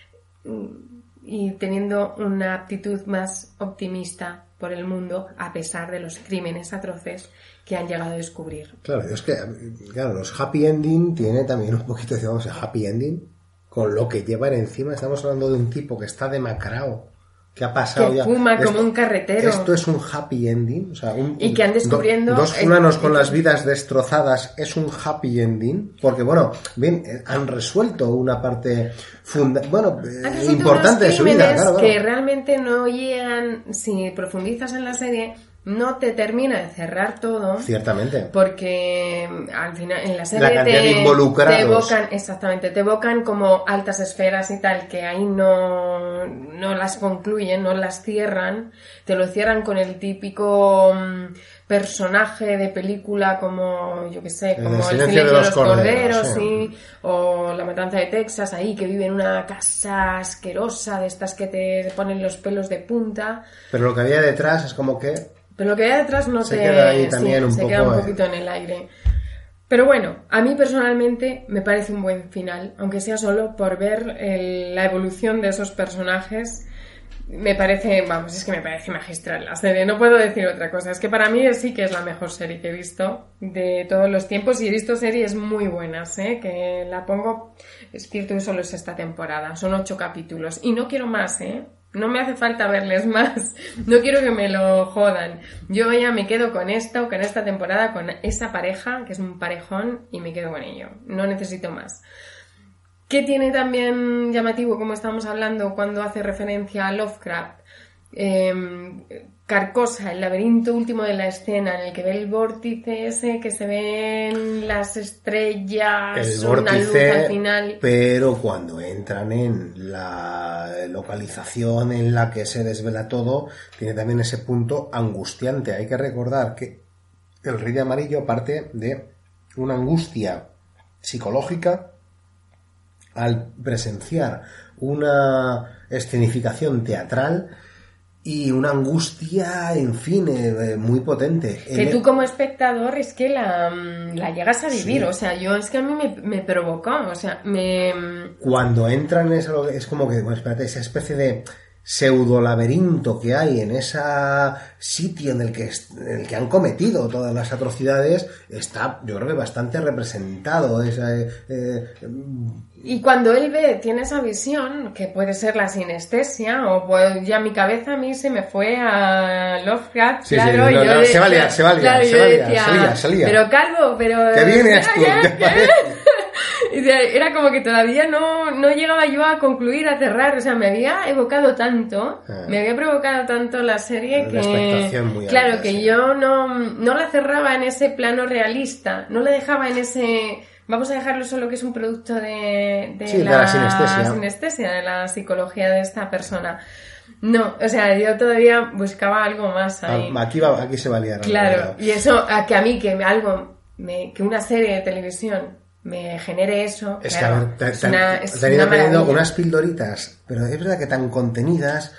y teniendo una actitud más optimista por el mundo a pesar de los crímenes atroces que han llegado a descubrir. Claro, es que los happy ending tiene también un poquito, digamos, el happy ending con lo que llevan encima. Estamos hablando de un tipo que está demacrado, que ha pasado que ya... fuma como un carretero. Esto es un happy ending. O sea, y que han descubriendo... 2 fulanos con las vidas destrozadas es un happy ending. Porque, bueno, bien, han resuelto una parte importante de su vida. Claro. Que realmente no llegan, si profundizas en la serie, no te termina de cerrar todo. Ciertamente. Porque al final en la serie la cantidad de involucrados. te evocan como altas esferas y tal, que ahí no las concluyen, no las cierran. Te lo cierran con el típico personaje de película como, yo que sé, como El silencio de los corderos, sí. O La matanza de Texas, ahí que vive en una casa asquerosa de estas que te ponen los pelos de punta. Pero lo que había detrás es como que... Pero lo que hay detrás no se queda ahí también se queda un poquito en el aire. Pero bueno, a mí personalmente me parece un buen final, aunque sea solo por ver la evolución de esos personajes. Me parece magistral la serie, no puedo decir otra cosa. Es que para mí sí que es la mejor serie que he visto de todos los tiempos, y he visto series muy buenas, que la pongo, es cierto que solo es esta temporada, son 8 capítulos, y no quiero más, no me hace falta verles más, no quiero que me lo jodan. Yo ya me quedo con esta temporada, con esa pareja, que es un parejón, y me quedo con ello, no necesito más. ¿Qué tiene también llamativo, como estábamos hablando, cuando hace referencia a Lovecraft? Carcosa, el laberinto último de la escena, en el que ve el vórtice ese, que se ven las estrellas, el vórtice, una luz al final. Pero cuando entran en la localización en la que se desvela todo, tiene también ese punto angustiante. Hay que recordar que El Rey de Amarillo parte de una angustia psicológica al presenciar una escenificación teatral y una angustia, en fin, muy potente. Que tú como espectador es que la llegas a vivir, sí. O sea, es que a mí me provocó, o sea, Cuando entran es como que, bueno, espérate, esa especie de pseudo laberinto que hay en ese sitio en el que han cometido todas las atrocidades está, yo creo que bastante representado. Y cuando él tiene esa visión, que puede ser la sinestesia, o pues ya mi cabeza a mí se me fue a Lovecraft, sí, claro. Sí, no, no, se va a liar, se lía. Pero Calvo, pero... ¿Qué vienes tú? Era como que todavía no llegaba yo a concluir, a cerrar, o sea, me había evocado tanto, me había provocado tanto la serie que, claro, alta, que sí. Yo no la cerraba en ese plano realista, no la dejaba en ese, vamos a dejarlo solo que es un producto de la sinestesia, de la psicología de esta persona. No, o sea, yo todavía buscaba algo más ahí. Aquí se va a liar. Claro, y eso, que a mí, que una serie de televisión me genere eso, es claro, que teniendo unas pildoritas, pero es verdad que tan contenidas,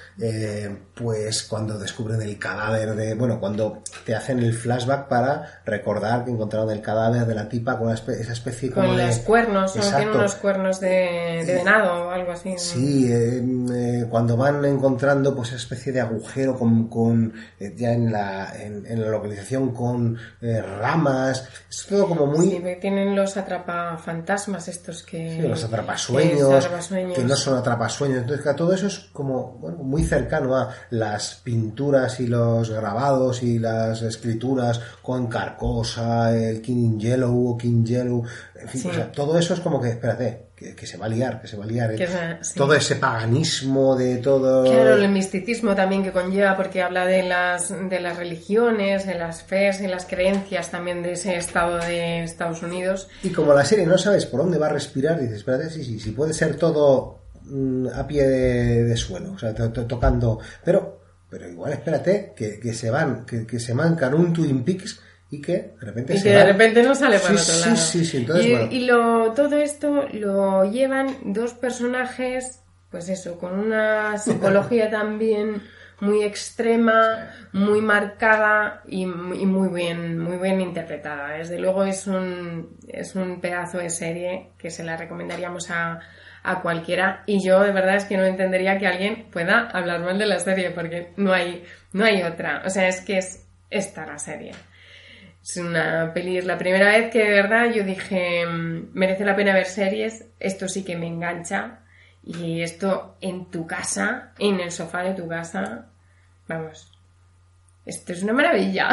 pues cuando descubren el cadáver cuando te hacen el flashback para recordar que encontraron el cadáver de la tipa con esa especie como con los cuernos, exacto. Tiene unos cuernos de venado o algo así, ¿no? Sí, cuando van encontrando pues esa especie de agujero con ya en la localización con ramas, es todo como muy... Sí, tienen los atrapafantasmas estos que... Sí, los atrapasueños, que no son atrapasueños, entonces que todo eso es como muy cercano a las pinturas y los grabados y las escrituras con Carcosa, el King Yellow o King Yellow, en fin, sí. O sea, todo eso es como que, espérate, que se va a liar, sí. Todo ese paganismo de todo... Claro, el misticismo también que conlleva, porque habla de las religiones, de las fees y las creencias también de ese estado de Estados Unidos. Y como la serie no sabes por dónde va a respirar, dices, espérate, sí, puede ser todo a pie de suelo, o sea, tocando, pero igual espérate que se van, que se mancan un Twin Peaks y que de repente no sale para otro lado. Sí, entonces, todo esto lo llevan dos personajes, pues eso, con una psicología también muy extrema, muy marcada y muy bien interpretada. Desde luego es un pedazo de serie que se la recomendaríamos a cualquiera, y yo de verdad es que no entendería que alguien pueda hablar mal de la serie, porque no hay otra, o sea, es que es esta la serie. Es una peli, es la primera vez que de verdad yo dije, merece la pena ver series, esto sí que me engancha, y esto en tu casa, en el sofá de tu casa, vamos, esto es una maravilla.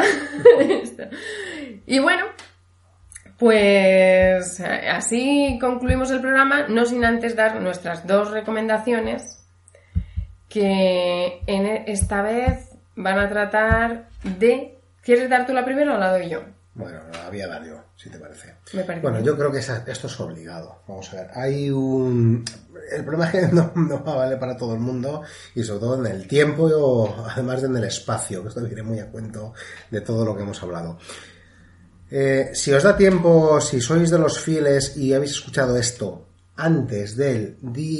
Y bueno, pues así concluimos el programa, no sin antes dar nuestras dos recomendaciones, que esta vez van a tratar de... ¿Quieres dar tú la primera o la doy yo? Bueno, la voy a dar yo, si te parece. Me parece bueno, bien. Yo creo que esto es obligado. Vamos a ver, el problema es que no va a valer para todo el mundo, y sobre todo en el tiempo, además de en el espacio, que esto viene muy a cuento de todo lo que hemos hablado. Si os da tiempo, si sois de los fieles y habéis escuchado esto antes del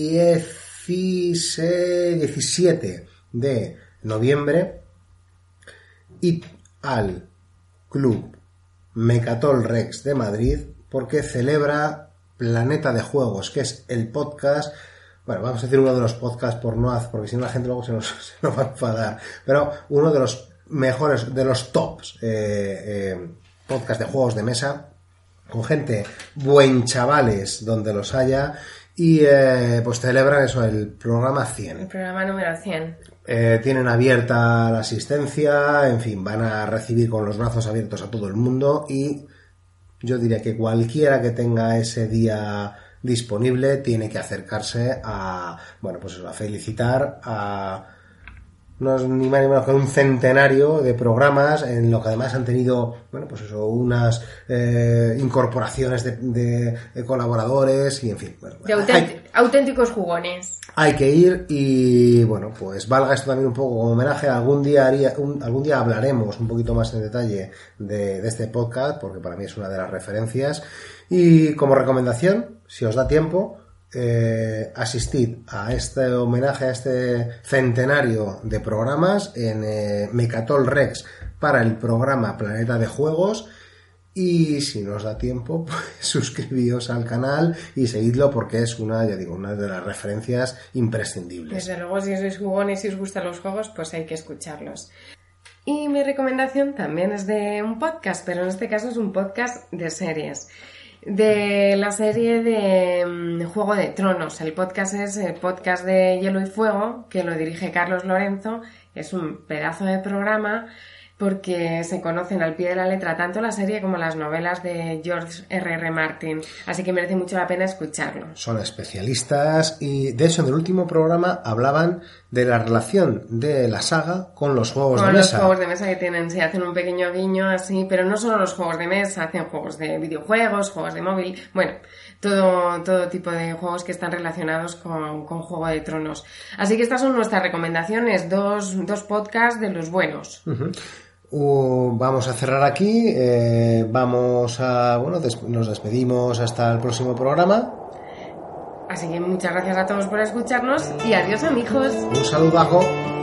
17 de noviembre, id al Club Mecatol Rex de Madrid, porque celebra Planeta de Juegos, que es el podcast, bueno, vamos a decir uno de los podcasts porque si no la gente luego se nos va a enfadar, pero uno de los mejores, de los tops podcast de juegos de mesa, con gente buen chavales donde los haya, y pues celebran eso, el programa 100. El programa número 100. Tienen abierta la asistencia, en fin, van a recibir con los brazos abiertos a todo el mundo, y yo diría que cualquiera que tenga ese día disponible tiene que acercarse a, bueno, pues eso, a felicitar a... No es ni más ni menos que un centenario de programas en lo que además han tenido, bueno, pues eso, unas incorporaciones de colaboradores y en fin. Bueno, auténticos jugones. Hay que ir y, bueno, pues valga esto también un poco como homenaje. Algún día hablaremos un poquito más en detalle de este podcast, porque para mí es una de las referencias. Y como recomendación, si os da tiempo, asistid a este homenaje, a este centenario de programas en Mecatol Rex para el programa Planeta de Juegos, Y si nos da tiempo, pues suscribíos al canal y seguidlo porque es una de las referencias imprescindibles. Desde luego, si sois jugones y os gustan los juegos, pues hay que escucharlos. Y mi recomendación también es de un podcast, pero en este caso es un podcast de series. De la serie de Juego de Tronos. El podcast es el podcast de Hielo y Fuego, que lo dirige Carlos Lorenzo. Es un pedazo de programa porque se conocen al pie de la letra tanto la serie como las novelas de George R.R. Martin, así que merece mucho la pena escucharlo. Son especialistas y, de hecho, en el último programa hablaban de la relación de la saga con los juegos de mesa. Con los juegos de mesa que tienen, se hacen un pequeño guiño así, pero no solo los juegos de mesa, hacen juegos de videojuegos, juegos de móvil, bueno, todo tipo de juegos que están relacionados con Juego de Tronos. Así que estas son nuestras recomendaciones, dos podcasts de los buenos. Uh-huh. Vamos a cerrar aquí, nos despedimos hasta el próximo programa. Así que muchas gracias a todos por escucharnos y adiós, amigos. Un saludazo.